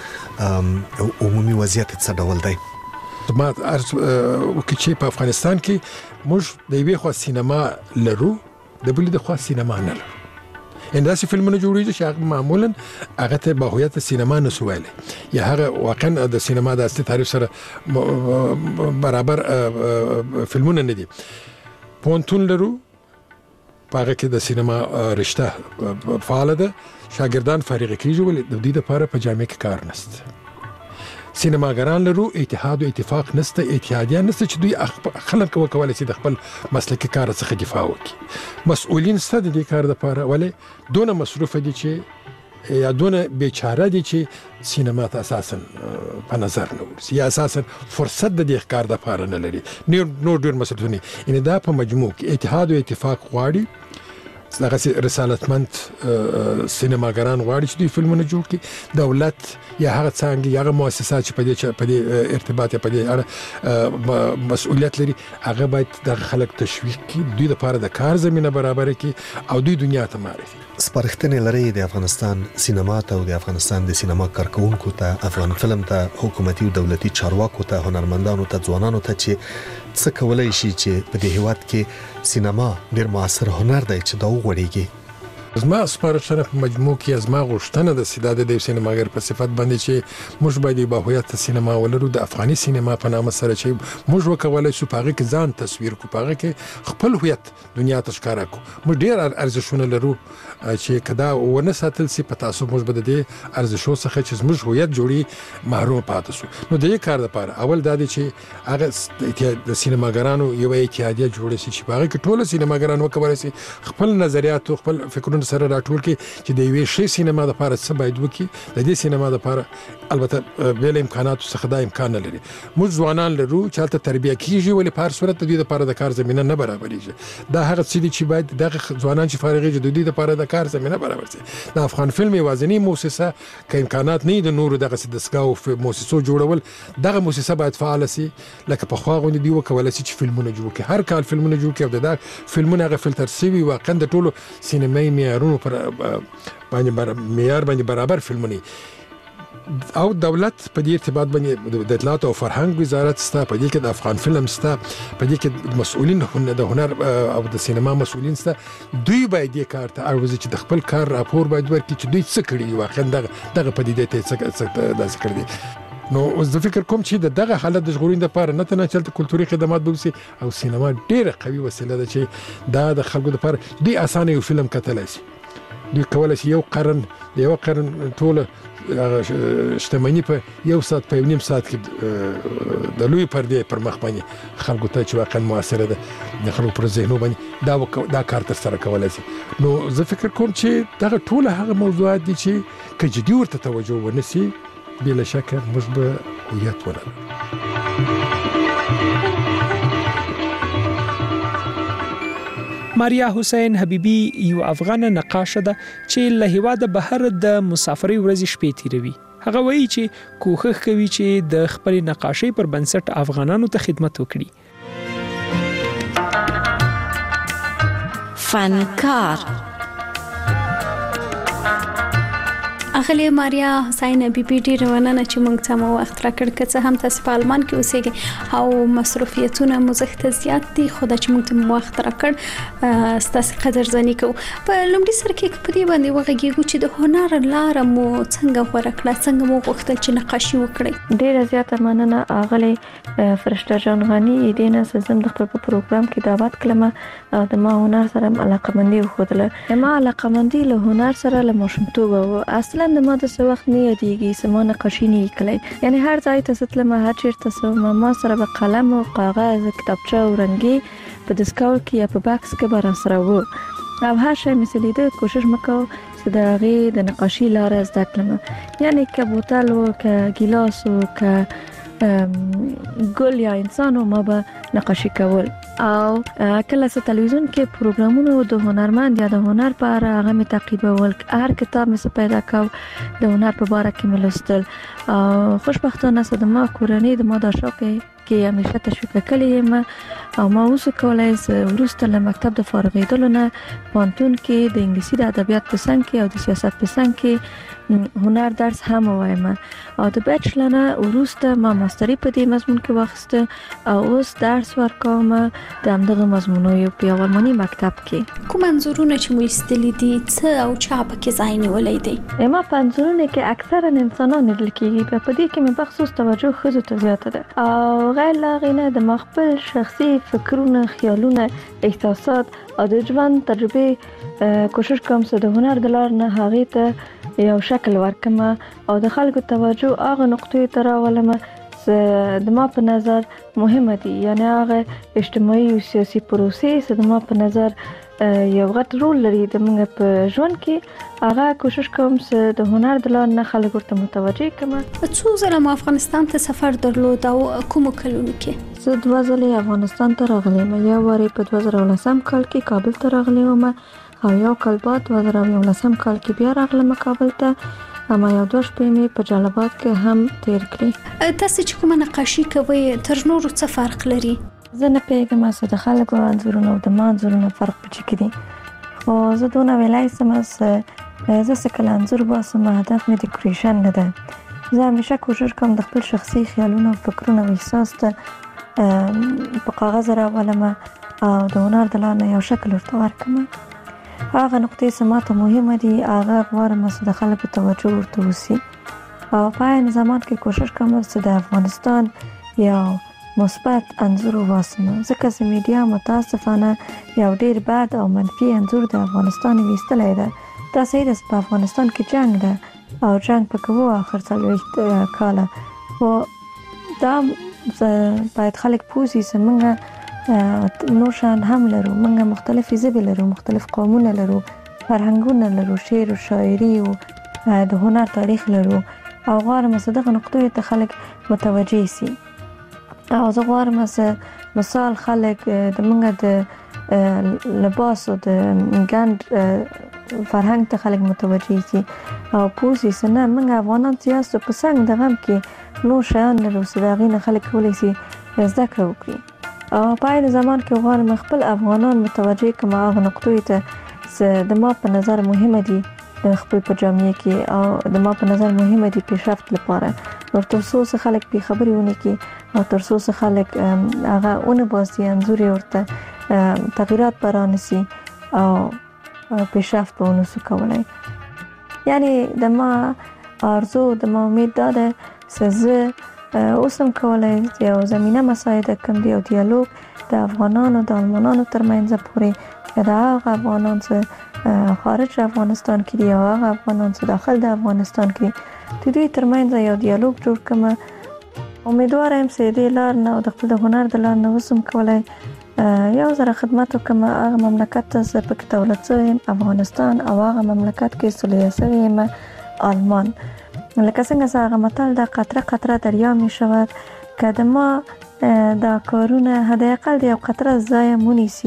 او عمومي وضعیت څه ډول دی ما ارز وکړي چې په افغانستان کې موږ د یوې خوا سینما لرو د بلې د خوا سینما نه لرو ان داسې فلمونه جوړیږي چې معمولا هغه ته به هویت سینما نه سوالي یا هغه واقعا د سینما د اصلي تعریف سره برابر فلمونه نه دي پونتون لرو پاره کې د سینما رشته فعال ده شاګردان فارغ کیږي ولې د دې لپاره په جامعه کې کار نشته سینماګران لرو اتحاد او اتفاق نشته اتحادیه نشته چې دوی خلک وکولای شي د خپل مسلکي کار څخه دفاع وکړي مسؤلین ست د دې کار لپاره ولې دونه مصروف دي چې یا دونه بیچاره دي چې سینما ته اساسا په نظر نه ورسي یا اساسا فرصت د دې کار لپاره نه لري نور نور ډیر مسؤلین ان دا په مجموع کې اتحاد او اتفاق غواړي دغه رسالتمند سینماګران غواړي چې دوی فلمونه جوړ کړي دولت یا هغه څنګه یا هغه مؤسسات چې په دې په دې ارتباط په دې اړه مسؤلیت لري هغه باید د خلک تشویق کړي دوی لپاره د کار زمينه برابر کړي او دوی دنیا ته معرفي سپارښتنې لري د افغانستان سینما ته او د افغانستان د سینما کارکونکو ته افغان فلم ته حکومتي او دولتي چارواکو ته هنرمندانو ته ځوانانو ته چې څه کولای شي چې په دې هیواد کې سینما ډېر معاصر هنر دی چې دا وغوړیږي زما سپارښتنه په مجموع کې زما غوښتنه د سیداد د سینماګر په صفت باندې چې موږ باید به هویت سینما ولرو د افغاني سینما په نامه سره چې موږ وکولای شو پاغه کې ځان تصویر کو پاغه کې خپل هویت دنیا ته ښکارا کو موږ ډیر ارزښونه لرو چې کدا ونه ساتل سي په تاسو موږ بده دي ارزښو څخه چې موږ هویت جوړي محروم پاتې شو نو د یې کار لپاره اول دا دي چې هغه د سینماګرانو یو اتحادیه جوړه شي چې پاغه کې ټول سینماګران وکولای شي خپل نظریات او خپل فکرونه سره راټول کی چې د یوې شی سینما د لپاره څه باید وکړي د دې سینما د لپاره البته بیل امکانات څخه دا امکان نه لري موږ ځوانان لرو چې تل تربیه کیږي ولې په هر صورت د دې لپاره د کار زمينه نه برابرېږي دا هغه څه دي چې باید د ځوانان چې فارغېږي د دې لپاره د کار زمينه برابر شي د افغان فلم وازنی مؤسسه کې امکانات نه د نورو دغه دستګاو مؤسسو جوړول دغه مؤسسه باید فعال شي لکه په خوا غونډې دی وکول شي چې فلمونه جوړ کړي هر کال فلمونه جوړ کړي او دا فلمونه غو فلټر سوي واقعا د ټولو سینمایي معیارونو پر باندې معیار باندې برابر فلمونه او دولت په دې ارتباط باندې د اطلاعات او فرهنګ وزارت ستا په دې کې د افغان فلم ستا په دې کې مسؤلین د هنر او د سینما مسؤلین ستا دوی باید یې کار ته اړوځي چې د خپل کار راپور باید ورکړي چې دوی څه کړي واقعا دغه دغه پدیده ته څه داسې کړي نو اوس د فکر کوم چې دغه حالت د ژغورین لپاره نه تنه چلته کلتوري خدمات بوسي او سینما ډیره قوي وسیله ده چې دا د خلکو لپاره دی اسانه یو فلم کتلای شي دوی کولای شي یو قرن یو قرن ټول شتمنۍ په یو ساعت په نیم ساعت کې د لوی پردې پر مخ باندې خلکو ته چې واقعا موثره ده د خلکو پر ذهنو باندې دا دا کار تر سره کولای شي نو زه فکر کوم چې دا ټول هغه موضوعات دي چې که جدي ورته توجه ونشي بلا شک موږ به هویت ولرو ماریا حسین حبیبی یو افغان نقاشه ده چې له هیواده بهر د مسافرۍ ورځې شپې تیروي. هغه وایي چې کوښښ کوي چې د خپل نقاشۍ پر بنسټ افغانانو ته خدمت وکړي. فنکار اغلی ماریا حسین حبیبی ډیر وننه چې موږ ته مو وخت راکړ که څه هم تاسو په آلمان کې اوسېږئ او مصروفیتونه مو زښته زیات دي خو دا چې موږ ته مو وخت راکړ ستاسو قدرداني کوو. په لومړي سر کې په دې باندې وغږیږو چې د هنر لاره مو څنګه غوره کړه، څنګه مو غوښتل چې نقاشي وکړئ؟ ډیره زیاته مننه اغلی فرشته جان غنی دې نه زم د خپل پروګرام کې دعوت کړم او د ما هنر سره علاقمندي وښودله. ما علاقمندي له هنر سره له ماشومتوبه و اصلا د ما د څه وخت نه یادېږي چې ما نقاشي نه کړې، یعنی هر ځای ته چې تلم هر چېرته څه ما سره به قلم او کاغذ کتابچه او رنګي په دستکول کې یا په بکس کې به راسره و او هر شی مې چې لیده کوشش مې کوو چې د هغې د نقاشي لاره زده کړم، یعنی که بوتل و که ګیلاس و که ګل یا انسان و ما به نقاشي کول. او کله چې تلویزیون کې پروګرامونه د هنرمند یا د هنر په اړه هغه مې تعقیبول، هر کتاب مې پیدا کو د هنر په باره کې مې لوستل. او خوشبختانه چې د ما کورنۍ د ما دا شوق کې همیشه تشویق کړی یم او ما اوس کولای چې وروسته له مکتب د فارغېدلو نه پوهنتون کې د انګلیسي د ادبیات په څنګ کې او د سیاست په څنګ کې هنر درس هم وایم او د بیچلر نه وروسته ما ماستري په دې مضمون کې واخیسته او اوس درس ورکوم د همدغه مضمونو په آلماني مکتب کې. کوم انځورونه چې مو ایستلي دي څه او چا پکې ځای نیولی دی؟ ما په انځورونو کې اکثرا انسانان لیدل کېږي، په دې کې مې بخصوص توجه ښځو ته زیاته ده او غیر له هغې نه د ما خپل شخصي فکرونه، خیالونه، احساسات او د ژوند تجربې کوشش کوم چې د هنر د لارې نه هغې ته یو شکل ورکم او د خلکو توجه هغه نقطې ته راولم چې د ما په نظر مهمه دي، یعنی هغه اجتماعي او سیاسي پروسې چې د ما په نظر یو غټ رول لري د موږ په ژوند کې، هغه کوشش کوم چې د هنر د لارې نه خلک ورته متوجه کړم. څو ځله مو افغانستان ته سفر درلود او کومو کلونو کې؟ زه دوه ځلې افغانستان ته راغلی یم، یو وارې په دوه زره ولسم کال کې کابل ته راغلی وم او یو کال بعد دوه زره یولسم کال کې بیا راغلم کابل ته، اما یو دوه شپې مې په جلال آباد کې هم تیر کړې. تاسو چې کومه نقاشي کوئ تر نورو څه فرق لري؟ زه نه پوهېږم چې د خلکو انځورونه او د ما انځورونه فرق په څه کې دي، خو زه دونه ویلی شم چې زه چې کله انځور باسم هدف مې ډیکوریشن نه ده. زه همیشه کوشش کوم د خپل شخصي خیالونه او فکرونه او احساس ته په کاغذ راولم او د هنر د لارې نه یو شکل ورته ورکړم. هغه نقطې چې ماته مهمه دي هغه غواړم چې د خلکو توجه ورته وشي او په عین زمان کې کوشش کوم چې د افغانستان یو مثبت انځور وباسم، ځکه چې میډیا متاسفانه یو ډیر بد او منفي انځور د افغانستان ویستلی ده. دا صحیح ده چې په افغانستان کې جنگ ده او جنگ پکې و آخر څلوېښت کاله، خو دا باید خلک پوه شي چې موږ نور شان هم لرو، موږ مختلفې ژبې لرو، مختلف قومونه لرو، فرهنګونه لرو، شعر او شاعري او د هنر تاریخ لرو او غواړم چې دغه نقطو ته خلک متوجه شي او زه غواړم چې مثال خلک د موږ د لباس او د ګنډ فرهنګ ته خلک متوجه شي او پوه شي چې نه موږ افغانان چې یاستو په څنګ دغه هم کې نور شیان لرو چې د هغې نه خلک کولی شي زده کړه وکړي او په عین زمان کې غواړم خپل افغانان متوجه کړم هغه نقطو ته چې د ما په نظر مهمه دي د خپل په جامعه کې او د ما په نظر مهمه دي پیشرفت لپاره، نو تر څو چې خلک پې خبرې ونه کړي او تر څو چې خلک هغه ونه باسي انځور یې ورته تغییرات به رانسي او پیشرفت به ونه شو کولی. یعنی د ما آرزو د ما امید دا ده چې زه اوس هم کولی یو زمینه مساعده کړم د یو دیالوګ د افغانانو د آلمانانو ترمنځ پورې یا د هغه افغانان چې خارج افغانستان کې دي او هغه افغانان چې داخل د افغانستان کې دي د دوی ترمنځ یو دیالوګ جوړ کړم. امیدواره یم چې دې لار نه او د خپل د هنر د لار نه اوس هم کولی یو ځره خدمت وکړم هغه مملکت ته چې پکې تولد شوی یم افغانستان او هغه مملکت کې صلحیه شوی یم آلمان. لکه څنګه چې هغه متل ده قطره قطره دریا می شود، که د ما دا کارونه حداقل د یو قطره ځای ونیسي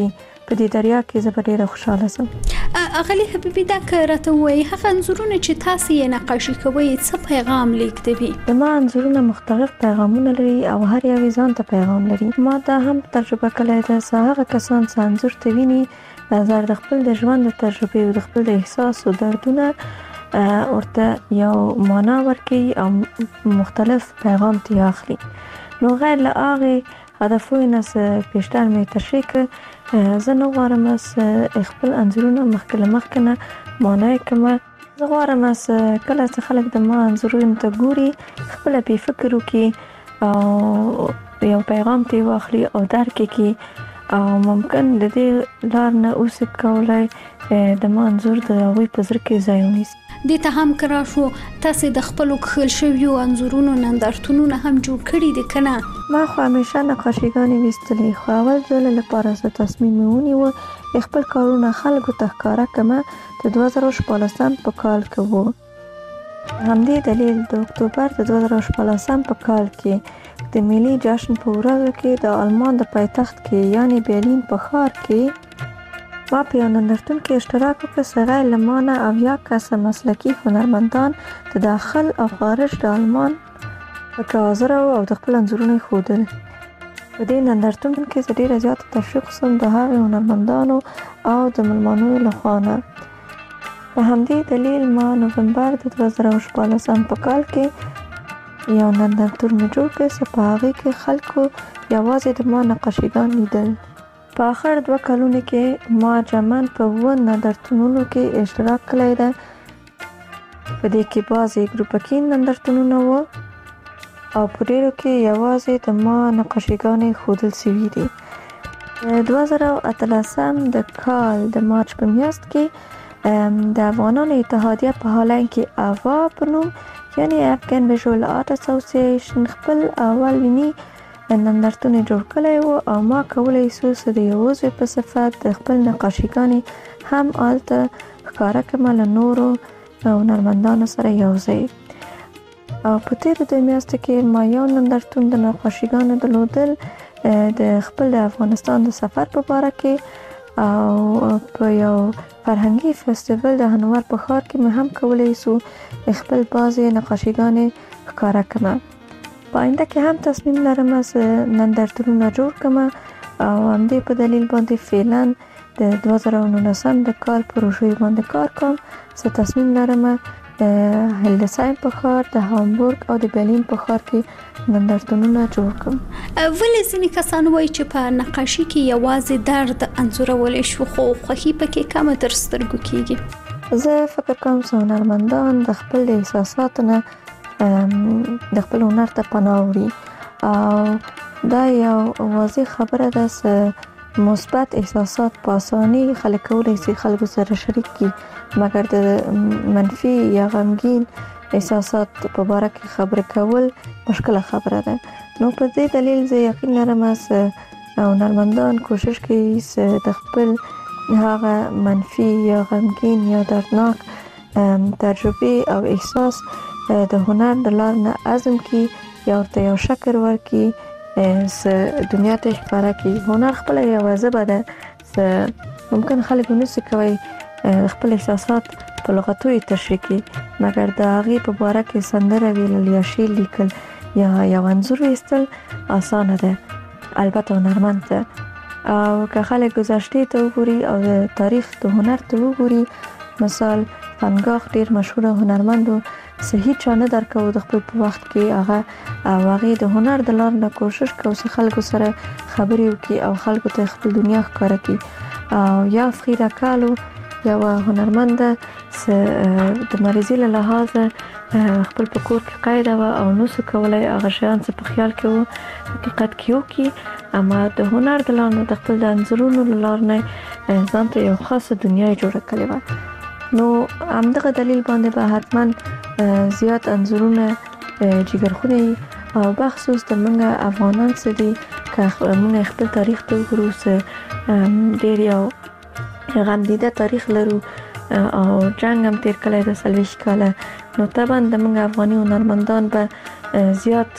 په دې دریا کې زه به ډیره خوشاله سم. اغلی حبیبي دا که راته وایي هغه انځورونه چې تاسو یې نقاشي کوئ څه پیغام لیږدوي؟ زما انځورونه مختلف پیغامونه لري او هر یو یې ځان ته پیغام لري. ما دا هم تجربه کړې ده چې هغه کسان چې انځور ته ویني نظر د خپل د ژوند د تجربې او د خپل د احساس او دردونه ورته یو معنا ورکوي او مختلف پیغام ته اخلي. نو غیر له هغې هدفونو نه څه بیشتر مې تشریح کړ. زه نه غواړم چې خپل انځورونه مخکې له مخکې نه معنا یې کړم. زه غواړم چې کله چې خلک د ما انځورونو ته ګوري خپله بې فکر وکړي او یو پیغام ته واخلي او درک کړي او ممکن د دې لار نه اوسې کولی د ما انځور د هغوی په زړه کې ځای ونیسي. دې ته هم که راشو تاسې د خپلو کښل شویو انځورونو نندارتونونه هم جوړ کړي دي که نه؟ ما خو همیشه نقاشیګانې ویستلې خو اول ځل لپاره زه تصمیم مې ونیوه خپل کارونه خلکو ته ښکاره کړمه د دوه زره شپاړسم په کال کې و. همدې دلیل د اکتوبر د دوه زره شپاړسم په کال کې د ملي جشن په ورځو کې د آلمان د پایتخت کې یعنی برلین په ښار کې ما په یو نندارتون کې اشتراک وکړ چې غیر له ما نه اویا کسه مسلکي هنرمندان د داخل او خارج د آلمان پکې حاضر وو او د خپل انځورونه یې ښودل. په دې نندارتون کې زه ډېره زیاته تشویق شوم د هغې هنرمندانو او د مېلمنو لخوا نه. په همدې دلیل ما نومبر د دوه زره شپاړسم په کال کې یو نندارتون مې جوړ کړ چې په هغې کې خلکو یوازې د ما نقاشیګان لیدل. په آخر دوه کلونو کې ما جمعاً په اووه نندارتونونو کې اشتراک کړی دی. په دې کې بعضې ګروپکي نندارتونونه وو او په ډېرو کې یوازې د ما نقاشیګانې ښودل سوي دي. دوه زره اتلسم د کال د مارچ په میاشت کې د افغانانو اتحادیه په هالند کې اوا په نوم یعنی افغان ویژوال آرت اسوسییشن خپل اولنی نندارتون جوړ کړی و او ما کولی شو چې د یو عضو په صفت د خپل نقاشیګانې هم هلته ښکاره کړم له نورو هنرمندانو سره یو ځای. او په تېرو دوه میاشتو کې ما یو نندارتون د نقاشیګانو درلودل د خپل د افغانستان د سفر په باره کې او په یو فرهنګي فستیوال د هنوار په ښار کې مې هم کولی شو خپل بعضې نقاشیګانې ښکاره کړم. په آینده کې هم تصمیم لرم چې نندارتونونه جوړ کړم او همدې په دلیل باندې فعلا د دوه زره نولسم د کال پروژې باندې کار کوم چې تصمیم لرم د هلدسایم په ښار د هامبورګ او د برلین په ښار کې نندارتونونه جوړ کړم. ولې ځینې کسان وایي چې په نقاشي کې یوازې درد انځورولی شو خو خوښي پکې کمه تر سترګو کیږي؟ زه فکر کوم چې هنرمندان د خپل احساساتو نه د خپل هنر ته پناه وړي او دا یو واضح خبره ده چې مثبت احساسات په اسانۍ خلک کولی شي خلکو سره شریک کړي مګر د منفي یا غمګین احساسات په باره کې خبرې کول مشکله خبره ده. نو په دې دلیل زه یقین لرم چې هنرمندان کوشش کوي چې د خپل هغه منفي یا غمګین یا دردناک تجربې او احساس د هنر د لار نه عزم کی یا ورته یو شکر ورکي چې دنیا ته ښکاره کړي. هنر خپله یوه ژبه ده چې ممکن خلک ونشي کوی خپل احساسات په لغتو یې تشریح کړي مګر د هغې په باره کې سندره ویل یا شعر لیکل یا یو انځور ویستل اسانه ده البته هنرمند ده. او که خلک گذشتې ته وګوري او د تاریخ د هنر ته وګوري مثال فنګاخ ډېر مشهور هنرمند و چې هیچا نه درکو د خپل په وخت کې هغه او هغې د هنر د لار نه کوشش کو چې خلکو سره خبرې وکړي او خلکو ته خپل دنیا ښکاره کړي. او یا فریدا کالو یوه هنرمنده چې د مریضۍ له لحاظه خپل په کور کې قیده وه او نشو کولی هغه شیان چې په خیال کې وو حقیقت کې وکړي اما د هنر د لار نه د خپل د انځورونو له لار نه ځان ته یو خاصه دنیا یې جوړه کړې وه. نو همدغه دلیل باندې به حتما زیات انځورونه جګرخونې او بخصوص د موږ افغانان څه دي که موږ خپل تاریخ ته وګورو چې ډېر یو غمدیده تاریخ لرو او جنګ هم تیر کړی د څلوېښت کاله نو طبعا د موږ افغاني هنرمندان به زیات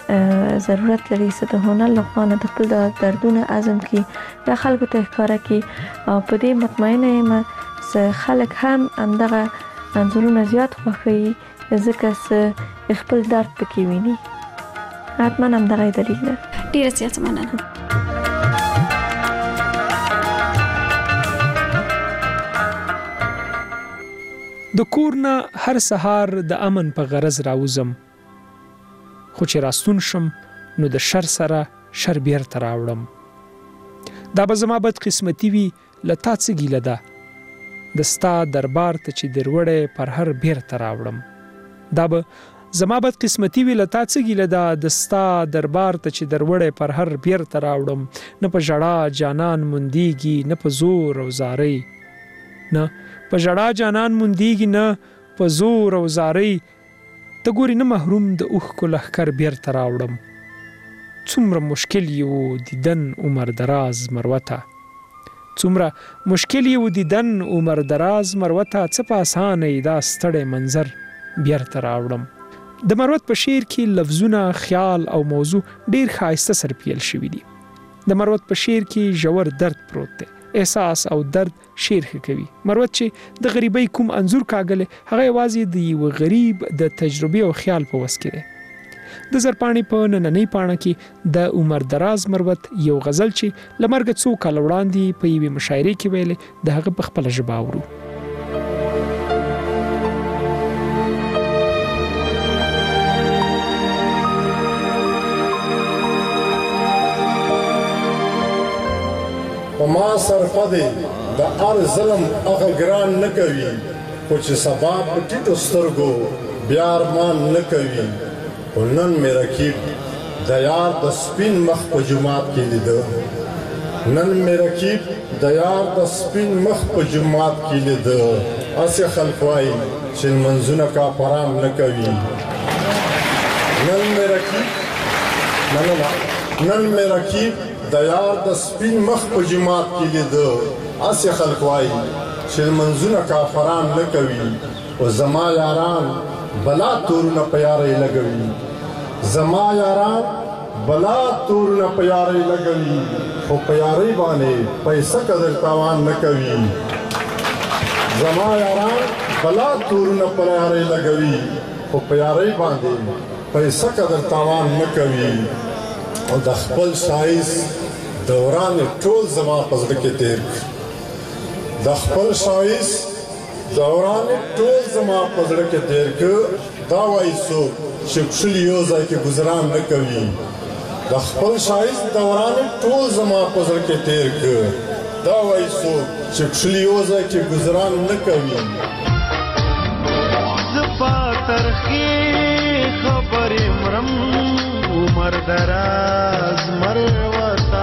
ضرورت لري چې د هنر لخوا نه د خپل د دردونه عزم کړي یا خلکو ته ښکاره کړي او په دې مطمئنه یم چې خلک هم همدغه انځورونه زیات خوښوي ځکه چې خپل درد پکې ویني. حتما همدغه دلیل ده. ډیره زیاته مننه. د کور نه هر سهار د امن په غرض راوزم، خو چې راستون شم نو د شر سره شر بیرته راوړم. دا به زما بد قسمتي وي له تا څه ګیله ده، د ستا دربار ته چې دروړې پر هر بیرته راوړم. دا به زما بد قسمتي وي له تا څه ګیله ده، د ستا دربار ته چې دروړې پر هر بیرته راوړم. نه په ژړا جانان موندېږي نه په زور او زارۍ، نه په ژړا جانان موندېږي نه په زور او زارۍ. ته ګورې نه محروم د اوښکو لښکر بیرته راوړم. څومره مشکل یو دیدن عمر دراز مروته، څومره مشکل یو دیدن عمر دراز مروته، څه په اسانه دا ستړی منظر بیرته راوړم. د مروت په شعر کې لفظونه، خیال او موضوع ډیر ښایسته سرپیل شوي دي. د مروت په شعر کې ژور درد پروت دی، احساس او درد شعر ښه کوي. مروت چې د غریبۍ کوم انځور کاږلی هغه یوازې د یو غریب د تجربې او خیال په وس کې دی. د زرپاڼې په نننۍ پاڼه کې د عمر دراز مروت یو غزل چې له مرګه څو کاله وړاندې په یوې مشاعرې کې ویلې د هغه په خپله ژبه اورو. په ما صرفه دی د هر ظلم هغه ګران نه کوي، خو چې سبا په ټیټو سترګو بیا ارمان نه کوي. خو نن مې رقیب د یار د سپین مخ په جومات کې لیده، نن مې رقیب د یار د سپین مخ په جومات کې لیده. هسې خلک وایي چې لمونځونه کافران نه کوي. نن مې رقیب نن مې رقیب د یار د سپین مخ په جماعت کې لیده، هسې خلک وایي چې لمونځونه کافران نه کوي. او زما یاران بلا تورونه په یارۍ لګوي، زما یاران بلا تورونه په یارۍ لګوي، خو په یارۍ باندې پیسه قدر تاوان نه کوي. زما یاران بلا تورونه په یارۍ لګوي، خو په یارۍ باندې پیسه قدر تاوان نه کوي. او د خپل ښایست دوران ټول زما په زړه کې تېر کړ، د خپل ښایست دوران ټول زما په زړه کې تېر کړ. دا وایي څوک چې کښلي یو ځای کې ګزران نه کوي. د خپل ښایست دوران ټول زما په زړه کې تېر کړ. دا وایي څوک چې کښلي یو ځای کې ګزران نه کوي. زه په ترخې خبرې مرم عمر دراز مروته،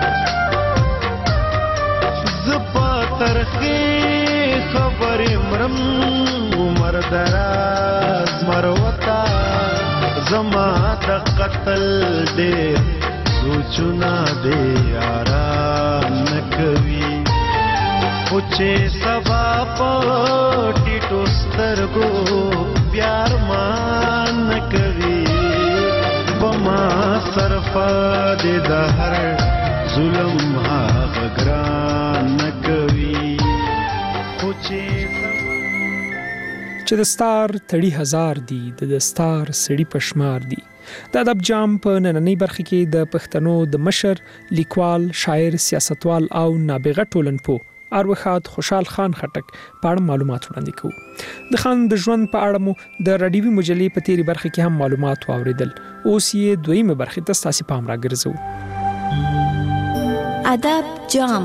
زه په ترخې خبرې مرم عمر دراز مروته. زما د قتل ډېر سوچونه دې آرام نه کوي، خو چې سبا په ټیټو سترګو بیا ارمان نه کوي. بما صرفه دې د هر ظلم هغه ګران نه کوي، خو چې چې د ستار تړي هزار دي د دستار سړي پشمار دي. د ادب جام په نننۍ برخه کې د پښتنو د مشر، لیکوال، شاعر، سیاستوال او نابغه ټولنپوه اروښاد خوشحال خان خټک په اړه معلومات وړاندې کوو. د خان د ژوند په اړه مو د راډیوي مجلې په تیري برخه کې هم معلومات واوریدل. اوس یې دویمه برخه ته ستاسو پام راګرځو. ادب جام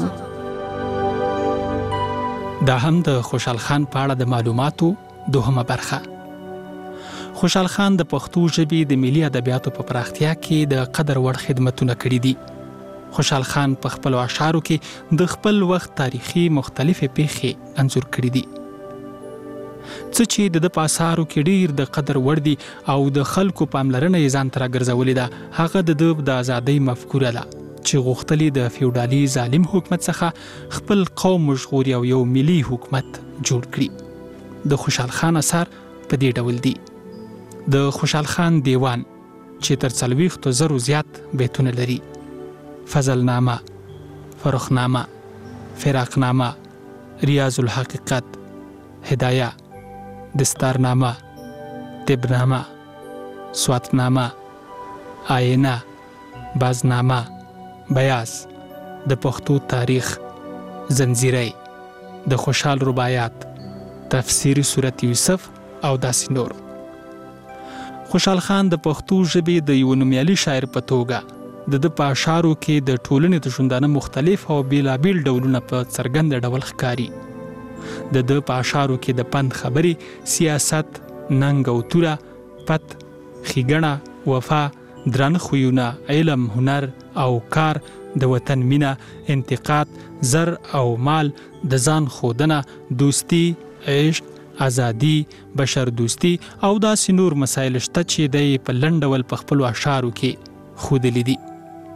دا هم د خوشحال خان په اړه د معلوماتو دوهمه برخه. خوشحال خان د پښتو ژبې د ملي ادبیاتو په پراختیا کې د قدر وړ خدمتونه کړي دي. خوشحال خان په خپل اشعارو کې د خپل وخت تاریخي مختلفې پیښې انځور کړي دي. څه چې د په اثارو کې ډیر د قدر وړ دي او د خلکو پاملرنه یې ځان ته راګرځولې ده، هغه د د ازادۍ مفکوره ده چې غوښتلې د فیوډالي ظالم حکومت څخه خپل قوم مشغوري او یو ملي حکومت جوړ کړي. د خوشحال خان اثار په دې ډول دي: د خوشحال خان دیوان چې تر څلوېښتو زرو زیات بیتونه لري. فضلنامه، فرخنامه، فراقنامه، ریاض الحقیقت، هدایه، دستارنامه، طبنامه، سواتنامه، آینه، بازنامه، بیاس، د پښتو تاریخ، زنجیرې، د خوشحال رباعیات، تفسیری سورت یوسف او داسې نور. خوشحال خان د پښتو ژبې د یو نومیالي شاعر په توګه د د په اشعارو کې د ټولنې د ژوندانه مختلف او بیلابیل ډولونه په څرګند ډول ښکاري. د د په اشعارو کې د پند خبرې، سیاست، ننګ او توره، پت، ښېګڼه، وفا، درانه خویونه، علم، هنر او کار، د وطن مینه، انتقاد، زر او مال، د ځان ښودنه، دوستی، عشق، ازادي، بشر دوستی او داسې نور مسایل شته چې دی په لنډ ډول په خپلو اشعارو کې ښودلي دي.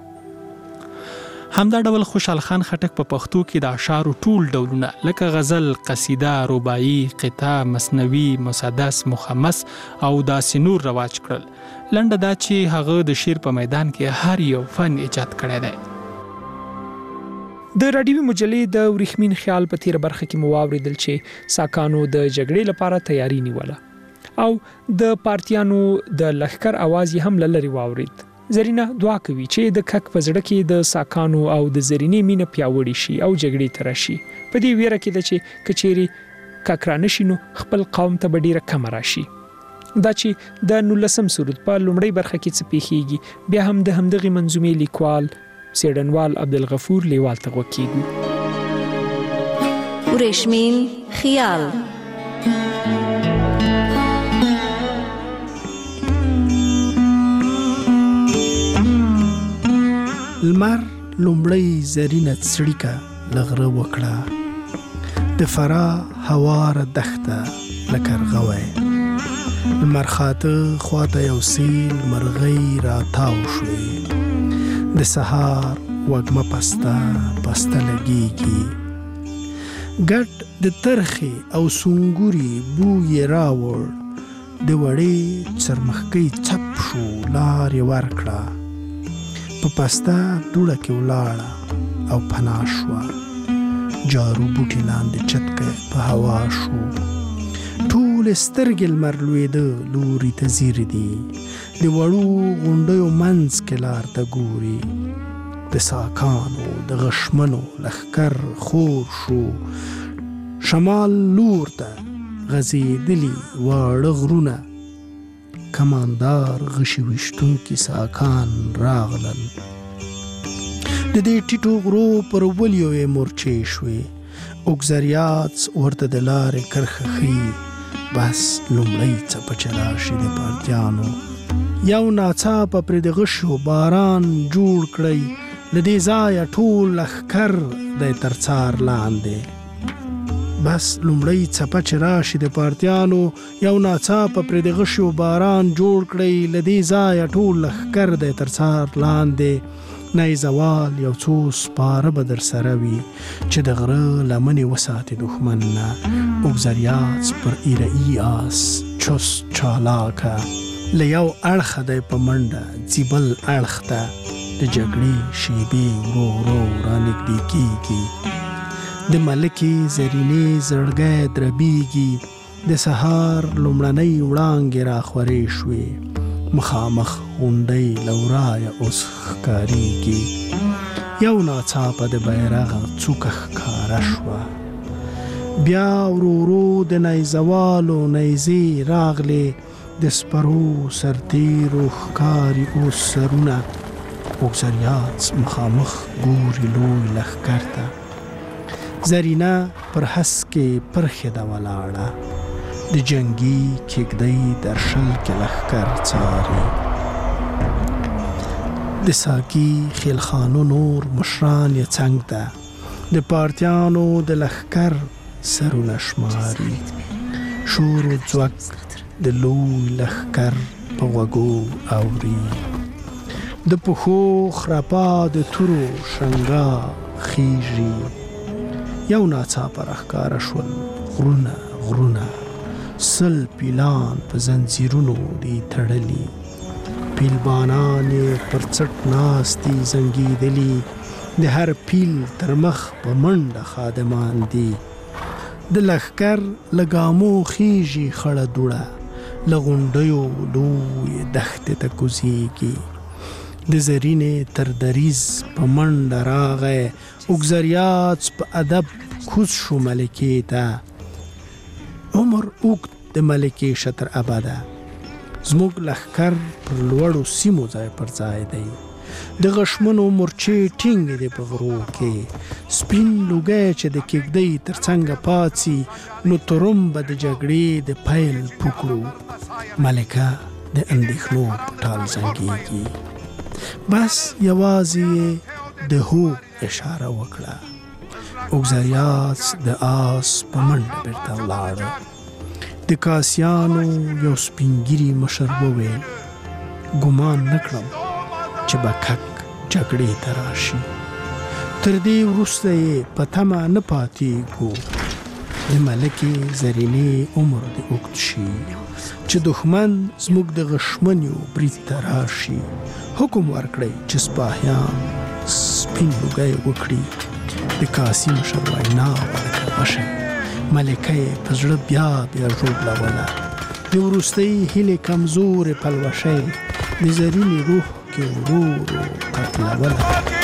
همدا ډول خوشحال خان خټک په پښتو کې د اشعارو ټول ډولونه لکه غزل، قصیده، رباعي، قطعه، مثنوي، مسدس، مخمس او داسې نور رواج کړل. لنډه دا چې هغه د شعر په میدان کې هر یو فن ایجاد کړی دی. د راډیوي مجلې د ورېښمین خیال په تیر برخه کې مو واورېدل چې ساکانو د جګړې لپاره تیاری نیوله او د پارتیانو د لښکر اواز یې هم له لرې واورېد. زرینه دعا کوي چې د کک په زړه کې د ساکانو او د زرینې مینه پیاوړې شي او جګړې ته راشي. په دې ویره کې ده چې که چیرې کک رانه شي نو خپل قوم ته به ډېره کمه راشي. دا چې د نولسم سرود په لومړۍ برخه کې څه پیښیږي بیا هم د همدغې منظومې لیکوال څېړنوال عبدالغفور لیوال ته غوږ کیږو. ورېښمین خیال. لمر لومړی زرینه څړیکه له غره وکړه، د فرا هواره دښته لکه ارغوی، لمر خاته خواته یو سیل مرغۍ راتاو شوې، د سهار وږمه پسته پسته لګیږي، ګډ د ترخې او سونګوري بوی راوړ، د وړې څرمښکۍ څپ شو لار یې ورکړه، په پسته دوړه کې ولاړه او پناه شوه، جارو بوټي لاندې چتکه په هوا شو، ټول سترګې لمر لوېده لوري ته ځیر دي، د وړو غونډیو منځ کې لار ته ګوري، د ساکانو د غشمنو لښکر خور شو، شمال لور ته غځېدلي واړه غرونه، کماندار غشي ویشتونکي ساکان راغلل، د دې ټیټو غرو پر ولیو یې مورچې شوې، اوګزریات ورته د لارې کرښه ښیي، بس لومړی څپه چې راشي د پارتیانو، یو ناڅاپه پرې د غشو باران جوړ کړئ، له دې ځایه ټول لښکر دی تر څار لاندې، بس لومړی څپه چې راشي د پارتیانو، یو ناڅاپه پرې د غشو باران جوړ کړئ، له دې ځایه ټول لښکر دی تر څار لاندې، نه زوال یو څو سپاره به در سره وي، چې د غره لمنې وساتي دښمن نه، اوګزریات پر ایره‌ای آس چست چالاکه، له یو اړخه دی په منډه ځي بل اړخ ته، د جګړې شیبې ورو ورو رانږدې کېږي، د ملکې زرینې زړګی دربیږي، د سهار لومړنۍ وړانګې راخورې شوې، مخامخ غونډۍ له ورایه اوس ښکارېږي، یو ناڅاپه د بیرغ څوکه ښکاره شوه، بیا ورو ورو د نیزوالو نیزې راغلې، د سپرو سرتیرو ښکاري اوس سرونه، اوګزریات مخامخ ګوري لوی لښکر ته، زرینه پر هسکې پرخې ده ولاړه، د جنګي کېږدۍ در شل کې لښکر څاري، د ساقي خیلخانو نور مشران یې څنګ ته، د پارتیانو د لښکر سرونه شماري، شور و ځوک د لوی لښکر په غوږو اوري، د پښو خرپا د تورو شرنګا خیږي، یو ناڅاپه راښکاره شول غرونه غرونه، سل پیلان په زنځیرونو دي تړلي، پیلبانان پر څټ ناستي زنګېدلي د هر پیل تر مخ په منډه خادمان دي د لښکر له ګامو خیژي خړه دوړه له غونډیو لویې دښتې ته کوزیږي د زرینې تر دریز په منډه راغی اوږزریاڅ په ادب کوز شو ملکې ته عمر اوږد د ملکې شه تر ابده زموږ لښکر پر لوړو سیمو ځای پر ځای دی د غشمنو مورچې ټینګې دي په غرو کې سپین لوګی چې د کېږدۍ تر څنګه پاڅي نو ترم به د جګړې د پیل پوکړو ملکه د اندېښنو په ټال زنګېږي بس یوازې د هو اشاره وکړه اوږزریاڅ د آس په منډه بیرته ولاړه د کاسیانو یو سپینګیري مشر وویل ګمان نه کړم چې به کک جګړې ته راشي تر دې وروسته یې په تمه نه پاتېږو د ملکې زرینې عمر دې اوږد شي چې دښمن زموږ د غشمنیو برید ته راشي حکم ورکړئ چې سپاهیان سپین لوګی وکړي د کاسي مشر وینا ورته وشي ملکه یې په زړه بیا بیا ژوبلوله د وروستۍ هیلې کمزورې پلوشۍ د زرینې روح کې ورو ورو قتلوله